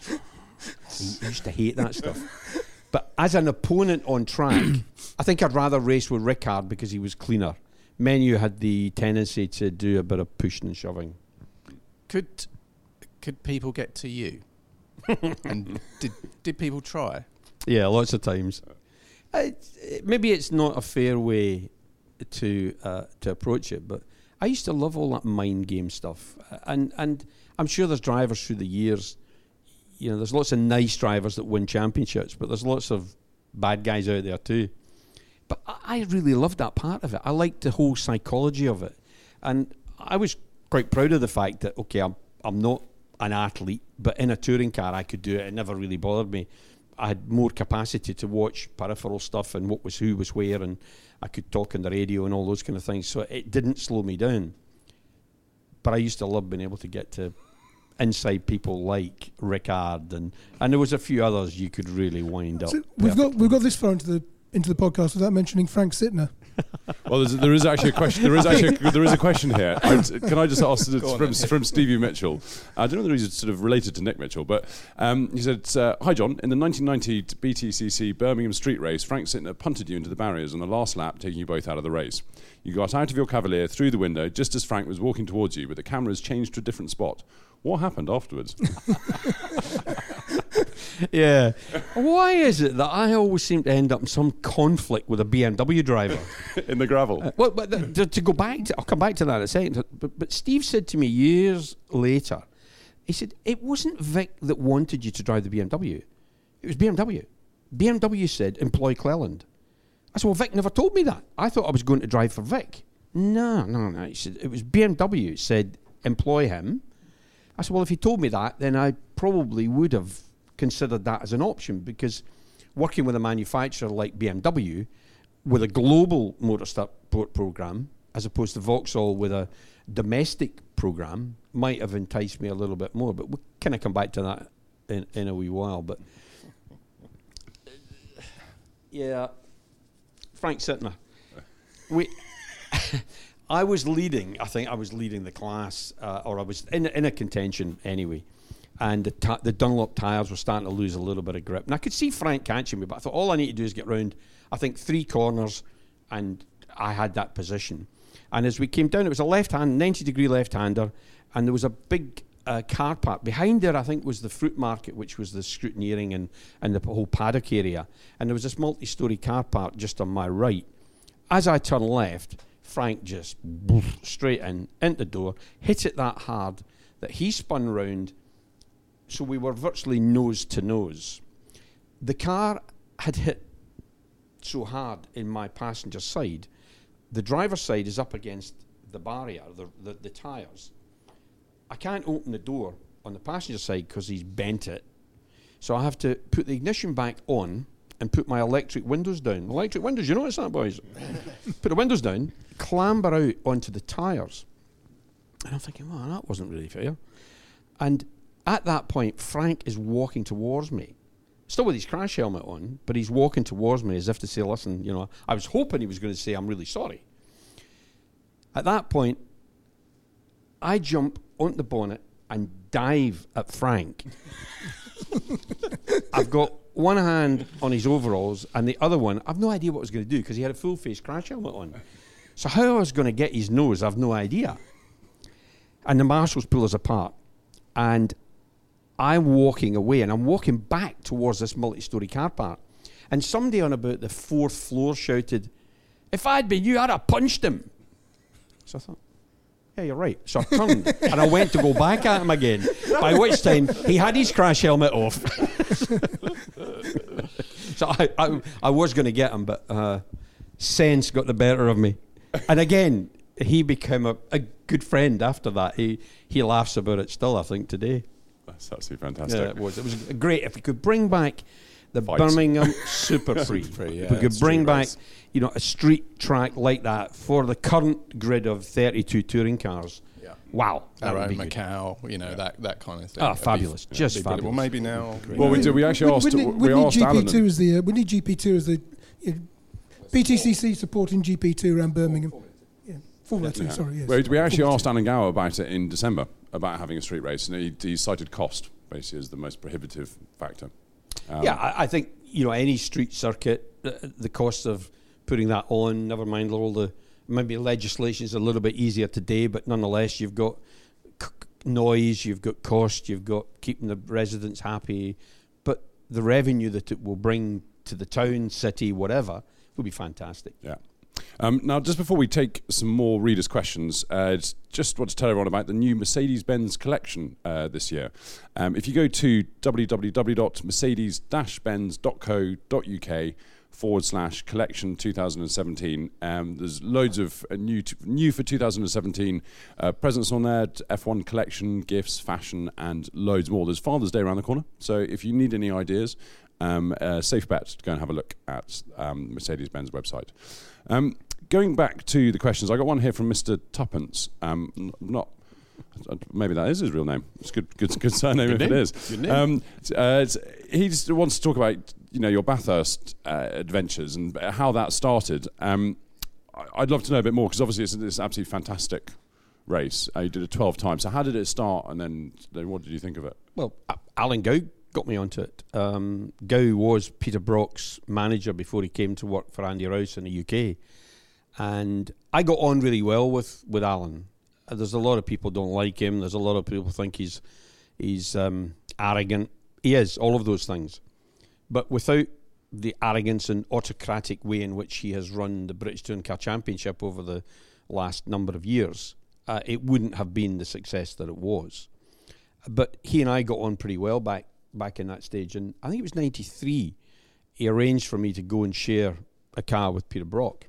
used to hate that stuff. But as an opponent on track, I think I'd rather race with Ricard because he was cleaner. Menu had the tendency to do a bit of pushing and shoving. Could could people get to you? And did did people try? Yeah, lots of times. Uh, maybe it's not a fair way to uh, to approach it, but I used to love all that mind game stuff, and and I'm sure there's drivers through the years. You know, there's lots of nice drivers that win championships, but there's lots of bad guys out there too. But I, I really loved that part of it. I liked the whole psychology of it, and I was quite proud of the fact that okay, I'm I'm not an athlete, but in a touring car I could do it. It never really bothered me. I had more capacity to watch peripheral stuff and what was who was where, and I could talk on the radio and all those kind of things. So it didn't slow me down. But I used to love being able to get to inside people like Ricard, and and there was a few others you could really wind up. So we've got we've got this far into the into the podcast without mentioning Frank Sittner. Well, there's, there is actually a question. There is actually a, there is a question here. I, can I just ask it from, from Stevie Mitchell? I don't know whether he's sort of related to Nick Mitchell, but um, he said, uh, "Hi John. In the nineteen ninety B T C C Birmingham Street Race, Frank Sittner punted you into the barriers on the last lap, taking you both out of the race. You got out of your Cavalier through the window just as Frank was walking towards you, but the cameras changed to a different spot. What happened afterwards?" Yeah. Why is it that I always seem to end up in some conflict with a B M W driver? In the gravel. Uh, well, but the, to, to go back to, I'll come back to that in a second. But, but Steve said to me years later, he said, it wasn't Vic that wanted you to drive the B M W. It was B M W. B M W said, employ Cleland. I said, well, Vic never told me that. I thought I was going to drive for Vic. No, no, no. He said, it was B M W said, employ him. I said, well, if he told me that, then I probably would have considered that as an option, because working with a manufacturer like B M W with a global motorsport program as opposed to Vauxhall with a domestic program might have enticed me a little bit more, but we'll kind of come back to that in, in a wee while. But yeah, Frank Sittner, we I was leading I think I was leading the class, uh, or I was in, in a contention anyway. And the, t- the Dunlop tyres were starting to lose a little bit of grip. And I could see Frank catching me, but I thought all I need to do is get round, I think, three corners, and I had that position. And as we came down, it was a left-hand, ninety-degree left-hander, and there was a big uh, car park. Behind there, I think, was the fruit market, which was the scrutineering and, and the whole paddock area. And there was this multi-storey car park just on my right. As I turned left, Frank just straight in, into the door, hit it that hard that he spun round. So we were virtually nose to nose. The car had hit so hard in my passenger side. The driver's side is up against the barrier, the, the, the tyres. I can't open the door on the passenger side because he's bent it. So I have to put the ignition back on and put my electric windows down. Electric windows, you notice that, boys? Put the windows down, clamber out onto the tyres. And I'm thinking, well, that wasn't really fair. And at that point, Frank is walking towards me, still with his crash helmet on, but he's walking towards me as if to say, listen, you know, I was hoping he was going to say, I'm really sorry. At that point, I jump onto the bonnet and dive at Frank. I've got one hand on his overalls and the other one, I've no idea what I was going to do because he had a full face crash helmet on. So how I was going to get his nose, I've no idea. And the marshals pull us apart. And I'm walking away and I'm walking back towards this multi-storey car park. And somebody on about the fourth floor shouted, "If I'd been you, I'd have punched him." So I thought, yeah, you're right. So I turned and I went to go back at him again, by which time he had his crash helmet off. So I, I, I was going to get him, but uh, sense got the better of me. And again, he became a, a good friend after that. He he laughs about it still, I think, today. That's absolutely fantastic. Yeah, it was. It was great. If we could bring back the Fight. Birmingham Super Prix, Super Prix, yeah, if we could bring street back, race. you know, a street track like that for the current grid of thirty-two touring cars. Yeah. Wow, that Arrow, would be good. Macau, you know, that, that kind of thing. Ah, That'd be- fabulous. yeah, Just be brilliant. Well, fabulous. maybe now. Well, we did. We actually asked. We, We, we, we need asked G P Alan. two as the. Uh, we need G P two as the. You know, B T C C supporting G P two around Birmingham. Yeah, Formula Two. Yeah. Sorry, yes. We, we actually Formula asked Alan Gower about it in December, about having a street race, and he, he cited cost basically as the most prohibitive factor. Um, Yeah, I, I think, you know, any street circuit, the, the cost of putting that on, never mind all the, maybe legislation is a little bit easier today, but nonetheless, you've got c- noise, you've got cost, you've got keeping the residents happy, but the revenue that it will bring to the town, city, whatever, will be fantastic. Yeah. Um, now, just before we take some more readers' questions, uh, just want to tell everyone about the new Mercedes-Benz collection uh, this year. Um, if you go to w w w dot mercedes dash benz dot co dot u k forward slash collection twenty seventeen, um, there's loads of uh, new t- new for two thousand seventeen uh, presents on there, t- F one collection, gifts, fashion, and loads more. There's Father's Day around the corner, so if you need any ideas, um, uh, safe bet to go and have a look at um, Mercedes-Benz website. Um, going back to the questions, I got one here from Mister Tuppence. Um, n- not maybe that is his real name. It's good, good, good surname if name. it is. Good name. Um, t- uh, it's- he just wants to talk about you know your Bathurst uh, adventures and how that started. Um, I- I'd love to know a bit more because obviously it's this absolutely fantastic race. Uh, you did it twelve times. So how did it start, and then, then what did you think of it? Well, A- Alan Gow got me onto it. Um, Gow was Peter Brock's manager before he came to work for Andy Rouse in the U K. And I got on really well with, with Alan. Uh, there's a lot of people don't like him. There's a lot of people think he's he's um, arrogant. He is, all of those things. But without the arrogance and autocratic way in which he has run the British Touring Car Championship over the last number of years, uh, it wouldn't have been the success that it was. But he and I got on pretty well back back in that stage. And I think it was ninety-three, he arranged for me to go and share a car with Peter Brock.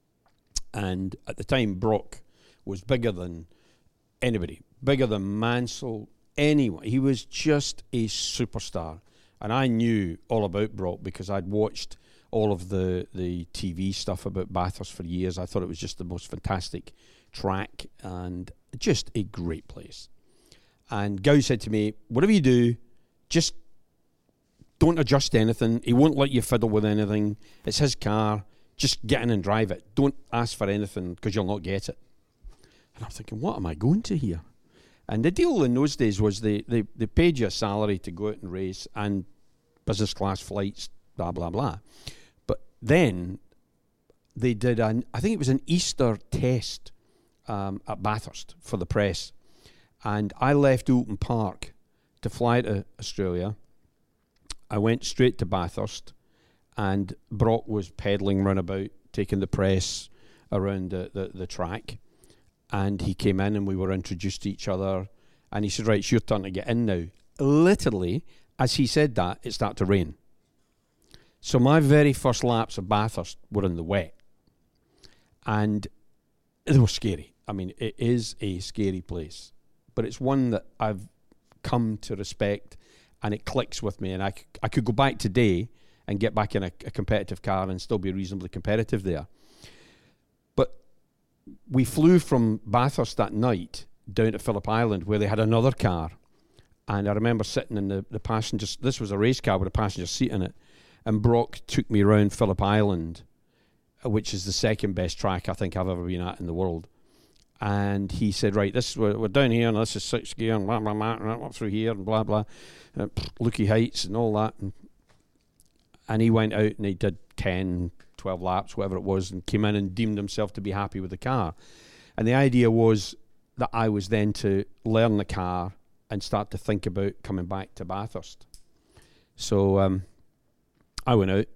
And at the time, Brock was bigger than anybody, bigger than Mansell, anyone. He was just a superstar. And I knew all about Brock because I'd watched all of the, the T V stuff about Bathurst for years. I thought it was just the most fantastic track and just a great place. And Gow said to me, whatever you do, just don't adjust anything. He won't let you fiddle with anything. It's his car. Just get in and drive it. Don't ask for anything because you'll not get it. And I'm thinking, what am I going to here? And the deal in those days was they, they, they paid you a salary to go out and race and business class flights, blah, blah, blah. But then they did, an, I think it was an Easter test um, at Bathurst for the press. And I left Oulton Park to fly to Australia. I went straight to Bathurst. And Brock was pedalling round about, taking the press around the, the, the track. And he came in and we were introduced to each other. And he said, right, it's your turn to get in now. Literally, as he said that, it started to rain. So my very first laps of Bathurst were in the wet. And they were scary. I mean, it is a scary place. But it's one that I've come to respect and it clicks with me. And I, c- I could go back today and get back in a, a competitive car and still be reasonably competitive there. But we flew from Bathurst that night down to Phillip Island where they had another car. And I remember sitting in the, the passenger, this was a race car with a passenger seat in it. And Brock took me around Phillip Island, which is the second best track I think I've ever been at in the world. And he said, right, this is, we're, we're down here and this is sixth gear and blah, blah, blah, up through here and blah, blah, uh, Lukey Heights and all that. And and he went out and he did ten, twelve laps, whatever it was, and came in and deemed himself to be happy with the car. And the idea was that I was then to learn the car and start to think about coming back to Bathurst. So um, I went out,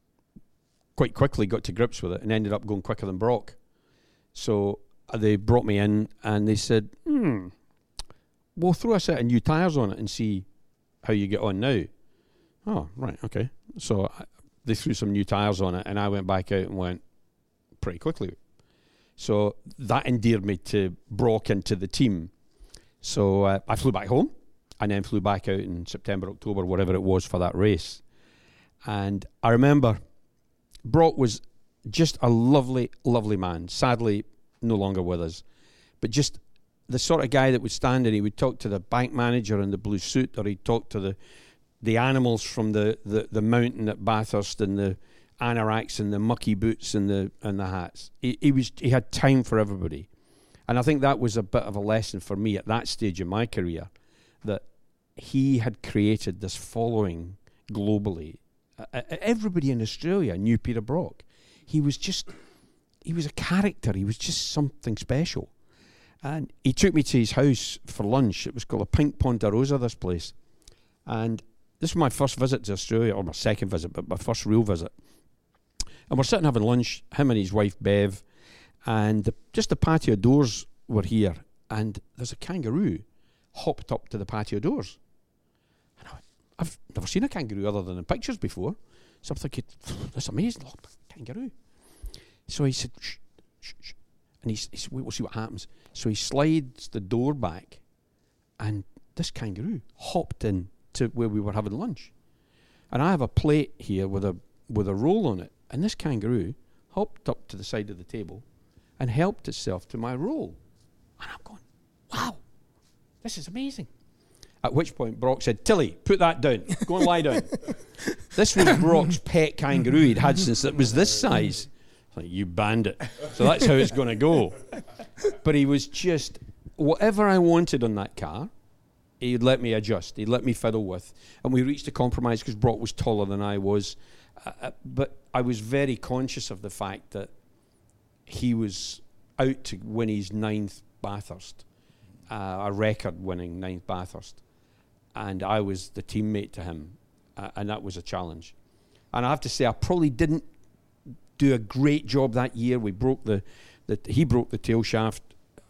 quite quickly got to grips with it, and ended up going quicker than Brock. So uh, they brought me in and they said, hmm, we'll throw a set of new tyres on it and see how you get on now. Oh, right, okay. So I, they threw some new tyres on it, and I went back out and went pretty quickly. So that endeared me to Brock and to the team. So uh, I flew back home and then flew back out in September, October, whatever it was for that race. And I remember Brock was just a lovely, lovely man. Sadly, no longer with us. But just the sort of guy that would stand and he would talk to the bank manager in the blue suit, or he'd talk to the the animals from the, the, the mountain at Bathurst, and the anoraks and the mucky boots and the and the hats. He, he was he had time for everybody. And I think that was a bit of a lesson for me at that stage in my career, that he had created this following globally. Uh, everybody in Australia knew Peter Brock. He was just, he was a character. He was just something special. And he took me to his house for lunch. It was called a Pink Ponderosa, this place. And this was my first visit to Australia, or my second visit, but my first real visit. And we're sitting having lunch, him and his wife Bev, and the, just the patio doors were here, and there's a kangaroo hopped up to the patio doors. And I went, I've never seen a kangaroo other than in pictures before. So I'm thinking, that's amazing, look, kangaroo. So he said, shh, shh, shh. And he, he said, we'll see what happens. So he slides the door back, and this kangaroo hopped in to where we were having lunch. And I have a plate here with a with a roll on it, and this kangaroo hopped up to the side of the table and helped itself to my roll. And I'm going, wow, this is amazing. At which point Brock said, Tilly, put that down. Go and lie down. This was Brock's pet kangaroo he'd had since it was this size. Like, you bandit. So that's how it's going to go. But he was just, whatever I wanted on that car, he'd let me adjust. He'd let me fiddle with. And we reached a compromise because Brock was taller than I was. Uh, but I was very conscious of the fact that he was out to win his ninth Bathurst, uh, a record-winning ninth Bathurst. And I was the teammate to him. Uh, and that was a challenge. And I have to say, I probably didn't do a great job that year. We broke the, the he broke the tail shaft.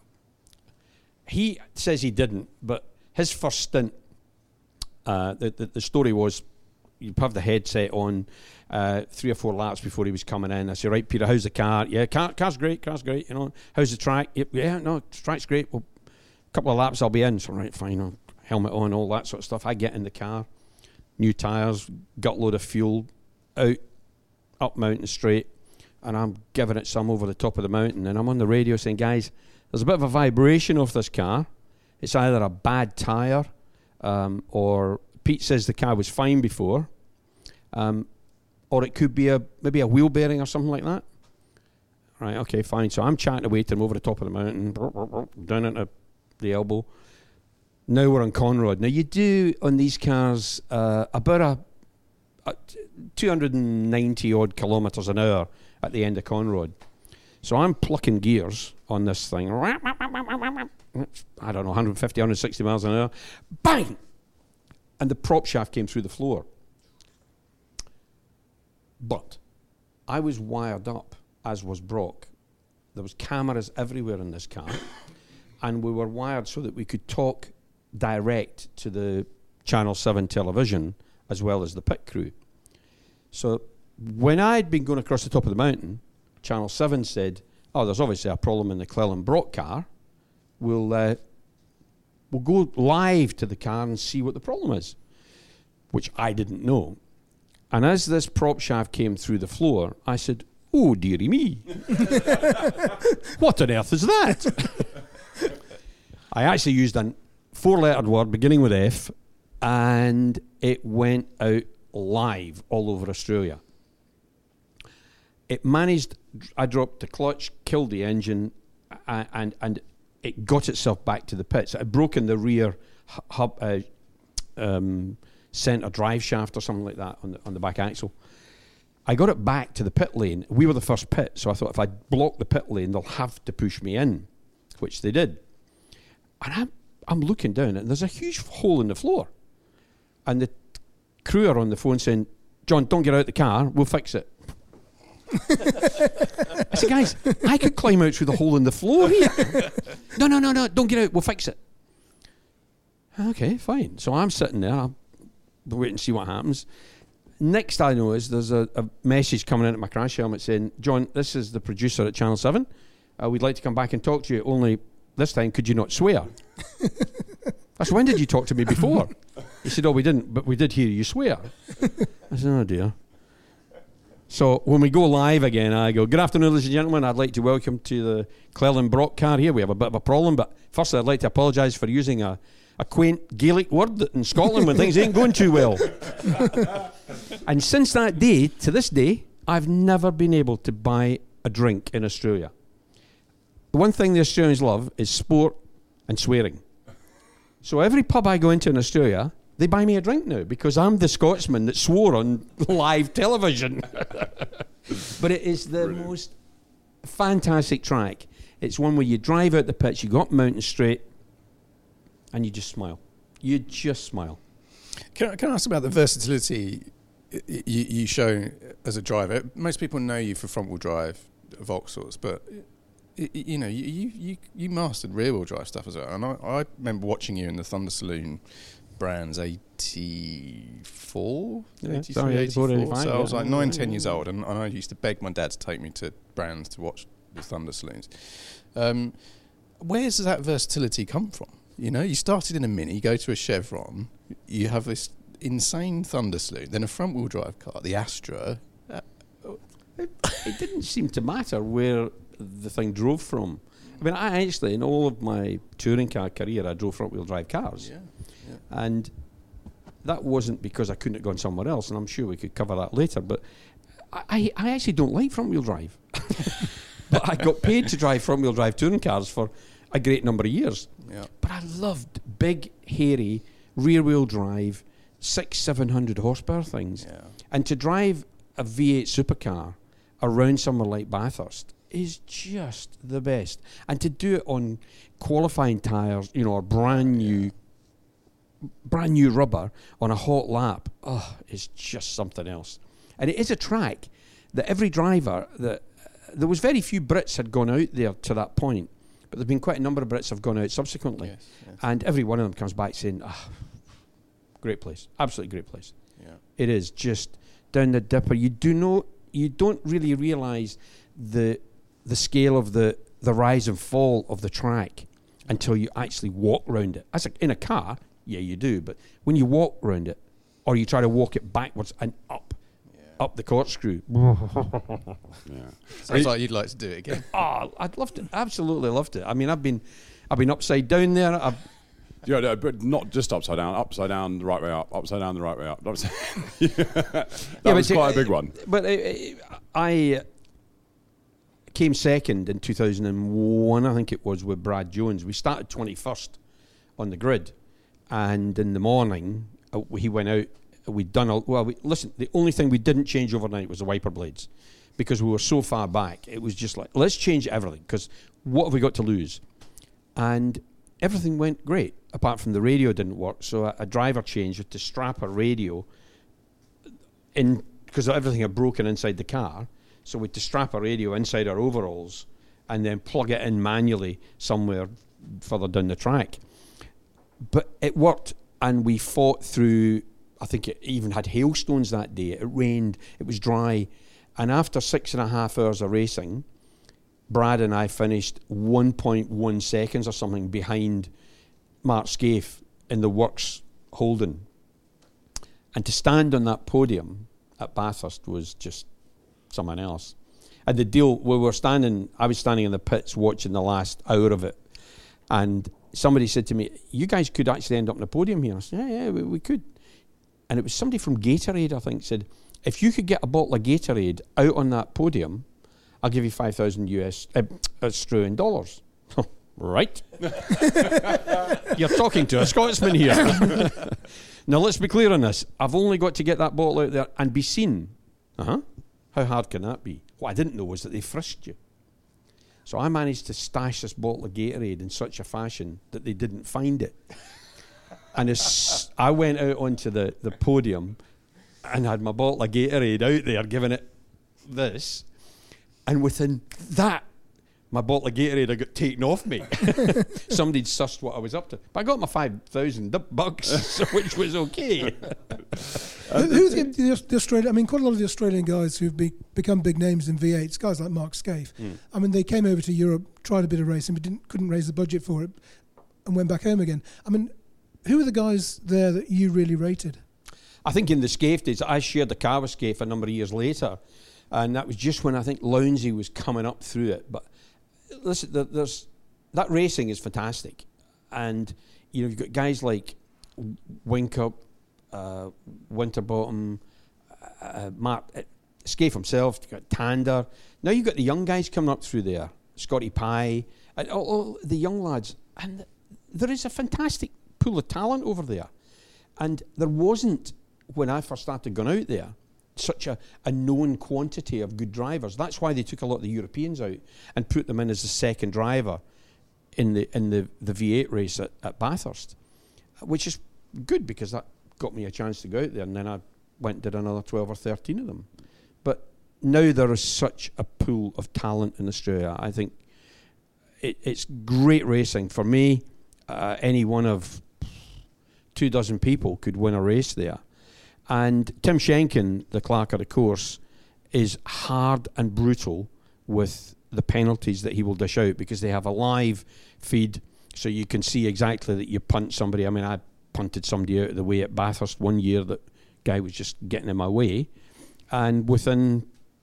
He says he didn't, but his first stint, uh, the, the the story was, you'd have the headset on uh, three or four laps before he was coming in. I said, right, Peter, how's the car? Yeah, car, car's great, car's great. You know, how's the track? Yeah, yeah no, track's great. Well, a couple of laps, I'll be in. So right, fine, I'll helmet on, all that sort of stuff. I get in the car, new tyres, gutload of fuel, out, up Mountain Straight, and I'm giving it some over the top of the mountain, and I'm on the radio saying, guys, there's a bit of a vibration off this car. It's either a bad tyre, um, or Pete says the car was fine before, um, or it could be a maybe a wheel bearing or something like that. Right, okay, fine. So I'm chatting away to him over the top of the mountain, down into the elbow. Now we're on Conrod. Now you do on these cars uh, about a, a two hundred ninety odd kilometres an hour at the end of Conrod. So I'm plucking gears on this thing. I don't know, one fifty, one sixty miles an hour. Bang! And the prop shaft came through the floor. But I was wired up, as was Brock. There was cameras everywhere in this car. And we were wired so that we could talk direct to the Channel seven television as well as the pit crew. So when I'd been going across the top of the mountain, Channel seven said, oh, there's obviously a problem in the Cleland Brock car. We'll, uh, we'll go live to the car and see what the problem is, which I didn't know. And as this prop shaft came through the floor, I said, oh, dearie me. What on earth is that? I actually used a four-lettered word beginning with F, and it went out live all over Australia. It managed, I dropped the clutch, killed the engine, uh, and and it got itself back to the pits. It had broken the rear hub, uh, um, centre drive shaft or something like that on the, on the back axle. I got it back to the pit lane. We were the first pit, so I thought if I block the pit lane, they'll have to push me in, which they did. And I'm, I'm looking down, and there's a huge hole in the floor. And the crew are on the phone saying, John, don't get out the car, we'll fix it. I said, guys, I could climb out through the hole in the floor here. No, no, no, no, don't get out, we'll fix it. Okay, fine. So I'm sitting there, I'll wait and see what happens. Next I know is there's a, a message coming in at my crash helmet saying, John, this is the producer at Channel seven. Uh, we'd like to come back and talk to you, only this time could you not swear? I said, when did you talk to me before? He said, oh, we didn't, but we did hear you swear. I said, oh dear. So when we go live again, I go, good afternoon, ladies and gentlemen. I'd like to welcome to the Cleland Brock car here. We have a bit of a problem, but firstly, I'd like to apologise for using a, a quaint Gaelic word in Scotland when things ain't going too well. And since that day, to this day, I've never been able to buy a drink in Australia. The one thing the Australians love is sport and swearing. So every pub I go into in Australia, they buy me a drink now because I'm the Scotsman that swore on live television. But it is the Brilliant. most fantastic track. It's one where you drive out the pitch, you go up Mountain Straight, and you just smile. You just smile. Can I, can I ask about the versatility you, you show as a driver? Most people know you for front-wheel drive Vauxhalls, but you know you, you, you, you mastered rear-wheel drive stuff as well. And I, I remember watching you in the Thunder Saloon brands eighty-four, yeah, eighty-three, sorry, eighty-four. eighty-five, So yeah. I was like nine, ten years old, and, and I used to beg my dad to take me to brands to watch the Thunder Saloons. Um, where does that versatility come from? You know, you started in a Mini, you go to a Chevron, you have this insane Thunder Saloon, then a front-wheel drive car, the Astra. Uh, it, it didn't seem to matter where the thing drove from. I mean, I actually, in all of my touring car career, I drove front-wheel drive cars. Yeah, yeah. And that wasn't because I couldn't have gone somewhere else, and I'm sure we could cover that later, but I, I actually don't like front-wheel drive. But I got paid to drive front-wheel drive touring cars for a great number of years. Yeah. But I loved big, hairy, rear-wheel drive, six, seven hundred horsepower things. Yeah. And to drive a V eight supercar around somewhere like Bathurst is just the best. And to do it on qualifying tyres, you know, or brand new, brand new rubber on a hot lap, oh, it's just something else. And it is a track that every driver that there was very few Brits had gone out there to that point. But there's been quite a number of Brits have gone out subsequently. Yes, yes. And every one of them comes back saying, ah, oh, great place, absolutely great place. Yeah. It is just down the dipper. You do know, you don't really realise the the scale of the, the rise and fall of the track until you actually walk round it. As a, in a car, yeah, you do. But when you walk round it, or you try to walk it backwards and up, up the corkscrew. Yeah. Sounds like you'd like to do it again. Oh, I'd love to. Absolutely loved it. I mean, I've been, I've been upside down there. I've yeah, no, but not just upside down. Upside down, the right way up. Upside down, the right way up. Upside yeah. That yeah, was quite uh, a big one. But uh, I came second in two thousand one, I think it was, with Brad Jones. We started twenty-first on the grid, and in the morning uh, he went out. We'd done a, well. We, listen, the only thing we didn't change overnight was the wiper blades, because we were so far back. It was just like, let's change everything, because what have we got to lose? And everything went great, apart from the radio didn't work. So a, a driver change to strap a radio in, because everything had broken inside the car. So we had to strap a radio inside our overalls and then plug it in manually somewhere further down the track. But it worked, and we fought through. I think it even had hailstones that day. It rained, it was dry. And after six and a half hours of racing, Brad and I finished one point one seconds or something behind Mark Scaife in the works Holden. And to stand on that podium at Bathurst was just someone else. And the deal, we were standing, I was standing in the pits watching the last hour of it. And somebody said to me, you guys could actually end up on the podium here. I said, yeah, yeah, we, we could. And it was somebody from Gatorade, I think, said, if you could get a bottle of Gatorade out on that podium, I'll give you five thousand U S uh, Australian dollars. Right? You're talking to a Scotsman here. Now, let's be clear on this. I've only got to get that bottle out there and be seen. Uh-huh. How hard can that be? What I didn't know was that they frisked you. So I managed to stash this bottle of Gatorade in such a fashion that they didn't find it. And as I went out onto the, the podium and had my bottle of Gatorade out there, giving it this, and within that, my bottle of Gatorade had got taken off me. Somebody'd sussed what I was up to. But I got my five thousand bucks, so which was okay. Who, who's the, the, the Australian? I mean, quite a lot of the Australian guys who've be, become big names in V eights, guys like Mark Scaife. Mm. I mean, they came over to Europe, tried a bit of racing, but didn't, couldn't raise the budget for it, and went back home again. I mean, who are the guys there that you really rated? I think in the Scaife days, I shared the car with Scaife a number of years later, and that was just when I think Lounsey was coming up through it. But listen, there's that racing is fantastic, and you know you've got guys like Whincup, uh, Winterbottom, uh, Mark uh, Scaife himself. You've got Tander. Now you've got the young guys coming up through there, Scotty Pye, and all, all the young lads, and there is a fantastic pool of talent over there, and there wasn't when I first started going out there such a, a known quantity of good drivers. That's why they took a lot of the Europeans out and put them in as the second driver in the in the, the V eight race at, at Bathurst, which is good because that got me a chance to go out there, and then I went and did another twelve or thirteen of them. But now there is such a pool of talent in Australia. I think it, it's great racing. For me, uh, any one of two dozen people could win a race there. And Tim Schenken, the clerk of the course, is hard and brutal with the penalties that he will dish out because they have a live feed, so you can see exactly that you punt somebody. I mean, I punted somebody out of the way at Bathurst one year. That guy was just getting in my way, and within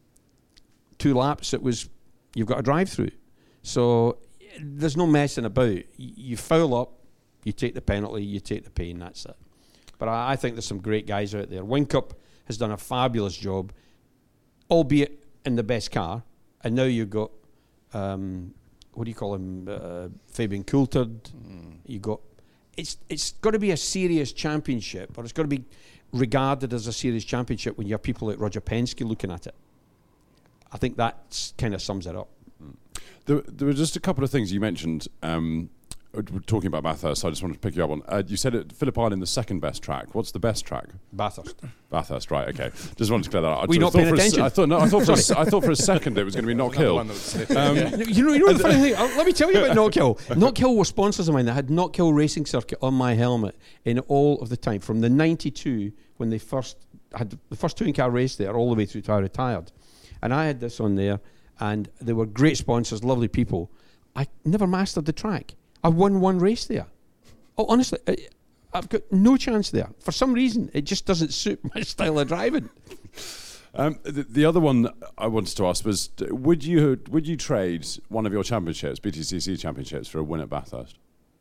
two laps, it was you've got a drive-through. So there's no messing about. You foul up, you take the penalty, you take the pain. That's it. But I, I think there's some great guys out there. Whincup has done a fabulous job, albeit in the best car. And now you've got, um, what do you call him, uh, Fabian Coulthard. Mm. You got, it's it's got to be a serious championship, or it's got to be regarded as a serious championship when you have people like Roger Penske looking at it. I think that kind of sums it up. Mm. There, there were just a couple of things you mentioned. Um, We're talking about Bathurst, so I just wanted to pick you up on. Uh, you said it, Phillip Island, the second best track. What's the best track? Bathurst. Bathurst, right? Okay. Just wanted to clear that up. Were you not paying attention? I thought no. I thought for a, I thought for a second it was going to be Knock Hill. Um, you know, you know the funny thing. Uh, let me tell you about Knock Hill. Knock Hill were sponsors of mine that had Knock Hill Racing Circuit on my helmet in all of the time from the ninety-two when they first had the first touring car race there, all the way through to I retired, and I had this on there, and they were great sponsors, lovely people. I never mastered the track. I won one race there. Oh, honestly, I, I've got no chance there. For some reason, it just doesn't suit my style of driving. Um, the, the other one I wanted to ask was, would you would you trade one of your championships, B T C C championships, for a win at Bathurst?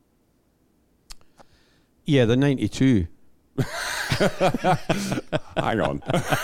Yeah, the ninety-two. Hang on.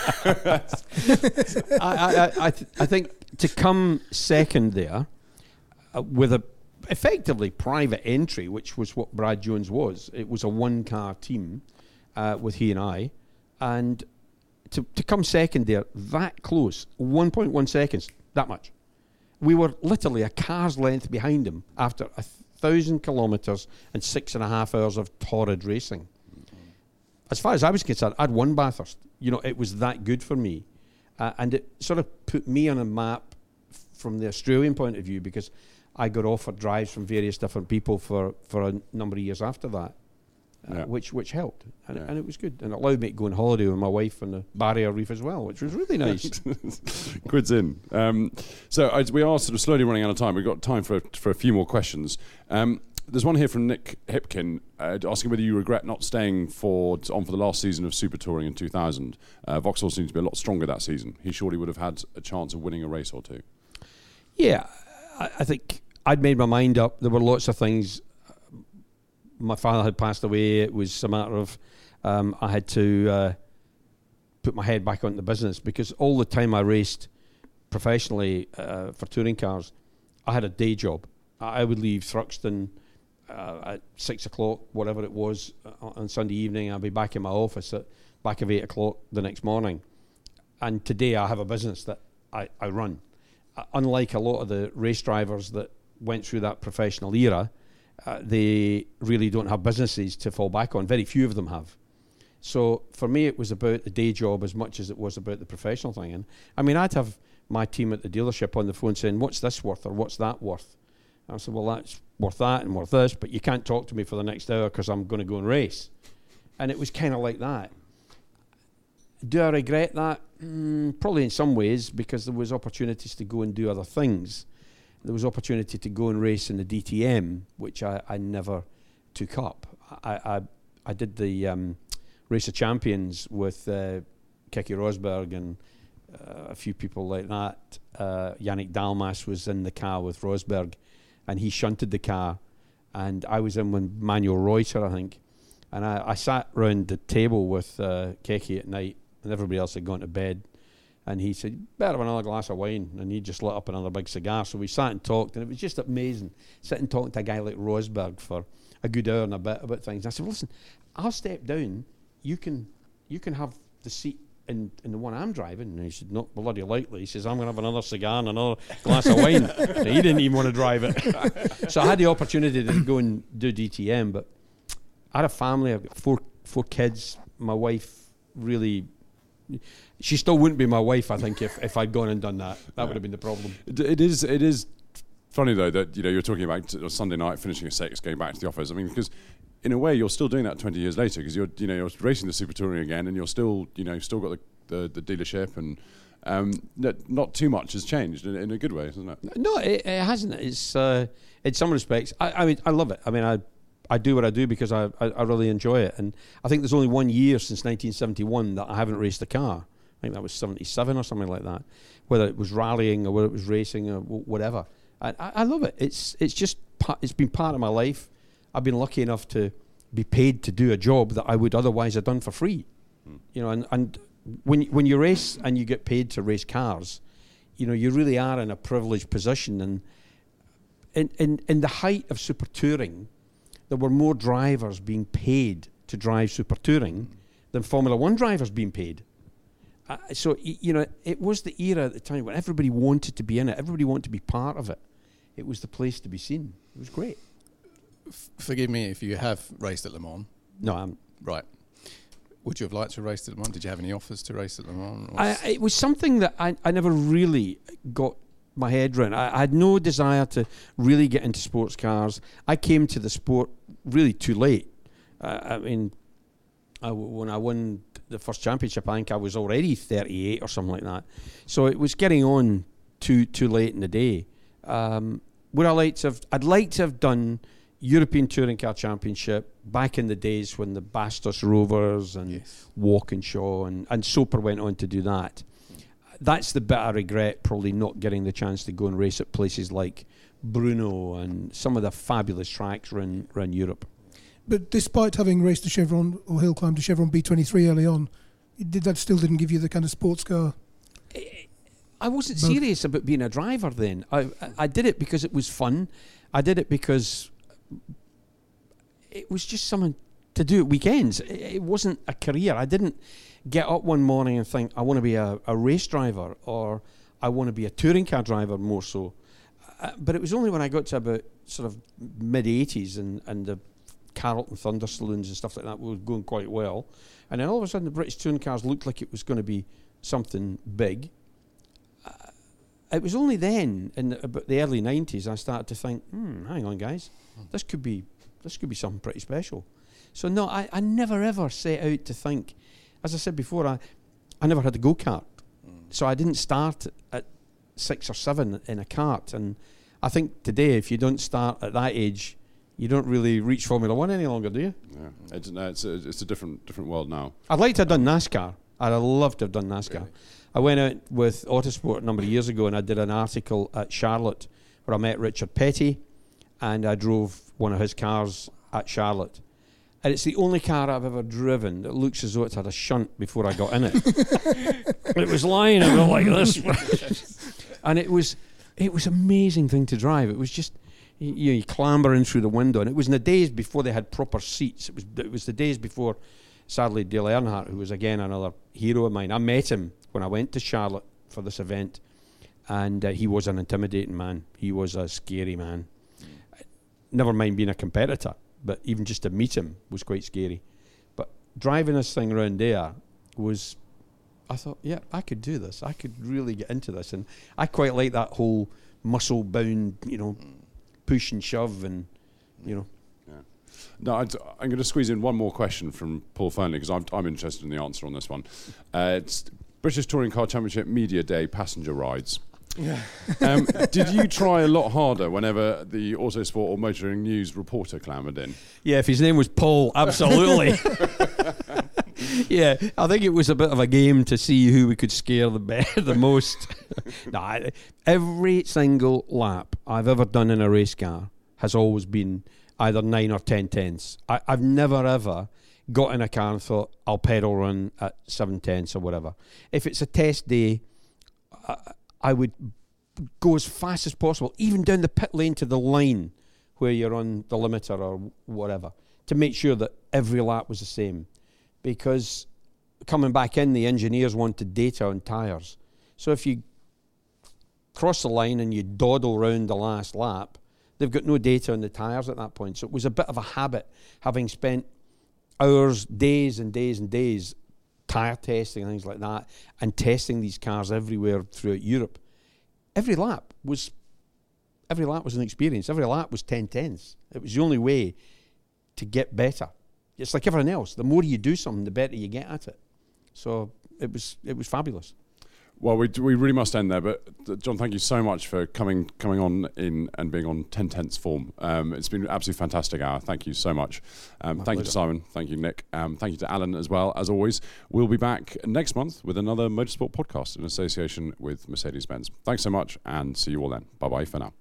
I, I, I, th- I think to come second there uh, with a effectively private entry, which was what Brad Jones was. It was a one-car team uh, with he and I, and to to come second there that close, one point one seconds, that much. We were literally a car's length behind him after a thousand kilometres and six and a half hours of torrid racing. Mm-hmm. As far as I was concerned, I'd won Bathurst. You know, it was that good for me, uh, and it sort of put me on a map f- from the Australian point of view because I got offered drives from various different people for, for a number of years after that, uh, yeah. which which helped. And, yeah. it, and it was good. And it allowed me to go on holiday with my wife on the Barrier Reef as well, which was really nice. Quid's in. Um, so I, we are sort of slowly running out of time. We've got time for, for a few more questions. Um, there's one here from Nick Hipkin uh, asking whether you regret not staying for on for the last season of Super Touring in two thousand. Uh, Vauxhall seemed to be a lot stronger that season. He surely would have had a chance of winning a race or two. Yeah. I think I'd made my mind up. There were lots of things. My father had passed away. It was a matter of um, I had to uh, put my head back onto the business because all the time I raced professionally uh, for touring cars, I had a day job. I would leave Thruxton uh, at six o'clock, whatever it was, uh, on Sunday evening. I'd be back in my office at back of eight o'clock the next morning. And today I have a business that I, I run. Uh, unlike a lot of the race drivers that went through that professional era, uh, they really don't have businesses to fall back on. Very few of them have. So for me, it was about the day job as much as it was about the professional thing. And I mean, I'd have my team at the dealership on the phone saying, what's this worth or what's that worth? And I said, well, that's worth that and worth this, but you can't talk to me for the next hour because I'm going to go and race. And it was kind of like that. Do I regret that? Mm, probably in some ways, because there was opportunities to go and do other things. There was opportunity to go and race in the D T M, which I, I never took up. I, I, I did the um, Race of Champions with uh, Keke Rosberg and uh, a few people like that. Uh, Yannick Dalmas was in the car with Rosberg, and he shunted the car. And I was in with Manuel Reuter, I think. And I, I sat round the table with uh, Keke at night, and everybody else had gone to bed. And he said, better have another glass of wine. And he just lit up another big cigar. So we sat and talked, and it was just amazing, sitting talking to a guy like Rosberg for a good hour and a bit about things. I said, well, listen, I'll step down. You can you can have the seat in, in the one I'm driving. And he said, not bloody likely. He says, I'm going to have another cigar and another glass of wine. So he didn't even want to drive it. So I had the opportunity to go and do D T M, but I had a family. I've got four four kids. My wife really... She still wouldn't be my wife, I think, if, if I'd gone and done that. That would have been the problem. It, it is it is funny, though, that you know, you're talking about t- Sunday night, finishing at six, going back to the office. I mean, because in a way, you're still doing that twenty years later, because you're, you know, you're racing the Super Touring again, and you're still, you know, still got the, the, the dealership, and um, not, not too much has changed in, in a good way, hasn't it? No, it, it hasn't. It's uh, in some respects, I, I mean, I love it. I mean, I I do what I do because I, I I really enjoy it, and I think there's only one year since nineteen seventy-one that I haven't raced a car. I think that was seventy-seven or something like that, whether it was rallying or whether it was racing or w- whatever. I, I love it. It's it's just part, it's been part of my life. I've been lucky enough to be paid to do a job that I would otherwise have done for free. Mm. You know, and, and when when you race and you get paid to race cars, you know, you really are in a privileged position. And in in, in the height of Super Touring, there were more drivers being paid to drive Super Touring mm. than Formula One drivers being paid. Uh, so, y- you know, it was the era at the time when everybody wanted to be in it. Everybody wanted to be part of it. It was the place to be seen. It was great. F- forgive me if you have raced at Le Mans. No, I'm... Right. Would you have liked to race at Le Mans? Did you have any offers to race at Le Mans? I, it was something that I, I never really got my head around. I, I had no desire to really get into sports cars. I came to the sport really too late. Uh, I mean, I, when I won the first championship, I think I was already thirty-eight or something like that. So it was getting on too too late in the day. Um, would I like to have? I'd like to have done European Touring Car Championship back in the days when the Bastos Rovers and yes. Walkinshaw and and Soper went on to do that. That's the bit I regret, probably not getting the chance to go and race at places like Brno and some of the fabulous tracks around, around Europe. But despite having raced the Chevron or hill climb to Chevron B twenty-three early on, did that still didn't give you the kind of sports car? I wasn't Both. serious about being a driver then. I, I I did it because it was fun. I did it because it was just something to do at weekends. It, it wasn't a career. I didn't get up one morning and think, I want to be a, a race driver or I want to be a touring car driver more so. Uh, but it was only when I got to about sort of mid-eighties and, and the Carlton Thunder Saloons and stuff like that were going quite well. And then all of a sudden the British touring cars looked like it was going to be something big. Uh, it was only then, in the, about the early nineties, I started to think, hmm, hang on guys, this could be this could be something pretty special. So no, I, I never ever set out to think, as I said before, I, I never had a go-kart. Mm. So I didn't start at six or seven in a kart. And I think today, if you don't start at that age, you don't really reach Formula One any longer, do you? Yeah, it's, no, it's, a, it's a different different world now. I'd like to have done NASCAR. I'd have loved to have done NASCAR. Really? I went out with Autosport a number of years ago and I did an article at Charlotte where I met Richard Petty and I drove one of his cars at Charlotte. And it's the only car I've ever driven that looks as though it had a shunt before I got in it. It was lying about like this. And it was it was an amazing thing to drive. It was just, You, you clambering through the window, and it was in the days before they had proper seats. It was it was the days before, sadly, Dale Earnhardt, who was again another hero of mine. I met him when I went to Charlotte for this event, and uh, he was an intimidating man. He was a scary man. Never mind being a competitor, but even just to meet him was quite scary. But driving this thing around there was, I thought, yeah, I could do this. I could really get into this, and I quite like that whole muscle-bound, you know, push and shove, and you know. Yeah. No, I'd, I'm going to squeeze in one more question from Paul Fernley, because I'm, I'm interested in the answer on this one. Uh, it's British Touring Car Championship Media Day passenger rides. Yeah. um, did you try a lot harder whenever the Autosport or Motoring News reporter clamoured in? Yeah, if his name was Paul, absolutely. Yeah, I think it was a bit of a game to see who we could scare the be- the most. No, I, every single lap I've ever done in a race car has always been either nine or ten tenths. I, I've never ever got in a car and thought, I'll pedal run at seven tenths or whatever. If it's a test day, I, I would go as fast as possible, even down the pit lane to the line where you're on the limiter or whatever, to make sure that every lap was the same. Because coming back in, the engineers wanted data on tyres. So if you cross the line and you dawdle round the last lap, they've got no data on the tyres at that point. So it was a bit of a habit, having spent hours, days and days and days tyre testing and things like that, and testing these cars everywhere throughout Europe. Every lap was every lap was an experience. Every lap was ten tenths. It was the only way to get better. It's like everything else. The more you do something, the better you get at it. So it was it was fabulous. Well, we we really must end there. But uh, John, thank you so much for coming coming on in and being on ten tenths form. Um, it's been an absolutely fantastic hour. Thank you so much. Um, thank pleasure. you to Simon. Thank you, Nick. Um, thank you to Alan as well. As always, we'll be back next month with another motorsport podcast in association with Mercedes-Benz. Thanks so much, and see you all then. Bye bye for now.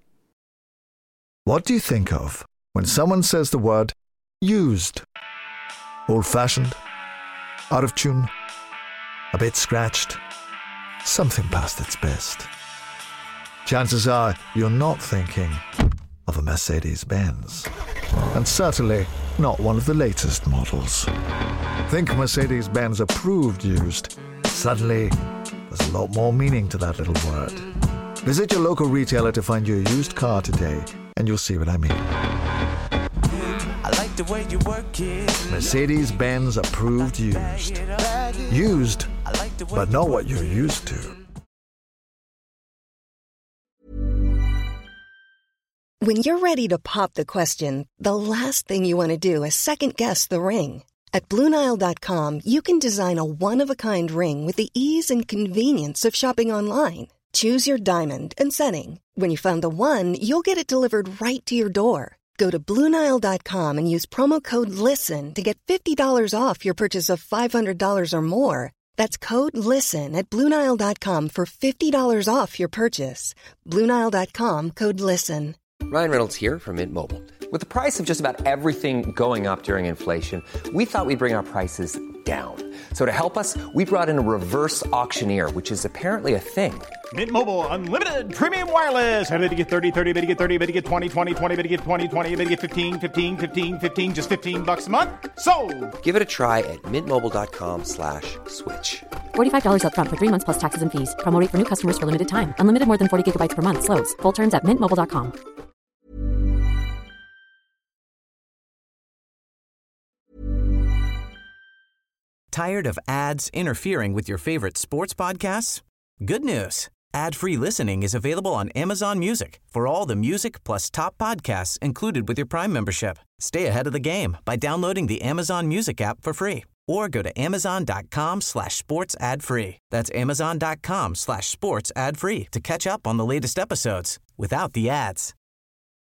What do you think of when someone says the word used? Old-fashioned? Out of tune? A bit scratched? Something past its best. Chances are you're not thinking of a Mercedes-Benz. And certainly not one of the latest models. Think Mercedes-Benz approved used. Suddenly, there's a lot more meaning to that little word. Visit your local retailer to find your used car today, and you'll see what I mean. The way you work it. Mercedes-Benz approved used. Used, but not what you're used to. When you're ready to pop the question, the last thing you want to do is second-guess the ring. At Blue Nile dot com, you can design a one-of-a-kind ring with the ease and convenience of shopping online. Choose your diamond and setting. When you find the one, you'll get it delivered right to your door. Go to Blue Nile dot com and use promo code LISTEN to get fifty dollars off your purchase of five hundred dollars or more. That's code LISTEN at Blue Nile dot com for fifty dollars off your purchase. Blue Nile dot com, code LISTEN. Ryan Reynolds here from Mint Mobile. With the price of just about everything going up during inflation, we thought we'd bring our prices down. So to help us, we brought in a reverse auctioneer, which is apparently a thing. Mint Mobile Unlimited Premium Wireless. How to get thirty, thirty, how to get thirty, how to get twenty, twenty, twenty, how to get twenty, twenty, how to get fifteen, fifteen, fifteen, fifteen, just fifteen bucks a month? Sold! Give it a try at mintmobile.com slash switch. forty-five dollars up front for three months plus taxes and fees. Promo rate for new customers for limited time. Unlimited more than forty gigabytes per month. Slows full terms at mint mobile dot com. Tired of ads interfering with your favorite sports podcasts? Good news. Ad-free listening is available on Amazon Music for all the music plus top podcasts included with your Prime membership. Stay ahead of the game by downloading the Amazon Music app for free or go to amazon.com slash sports ad free. That's amazon.com slash sports ad free to catch up on the latest episodes without the ads.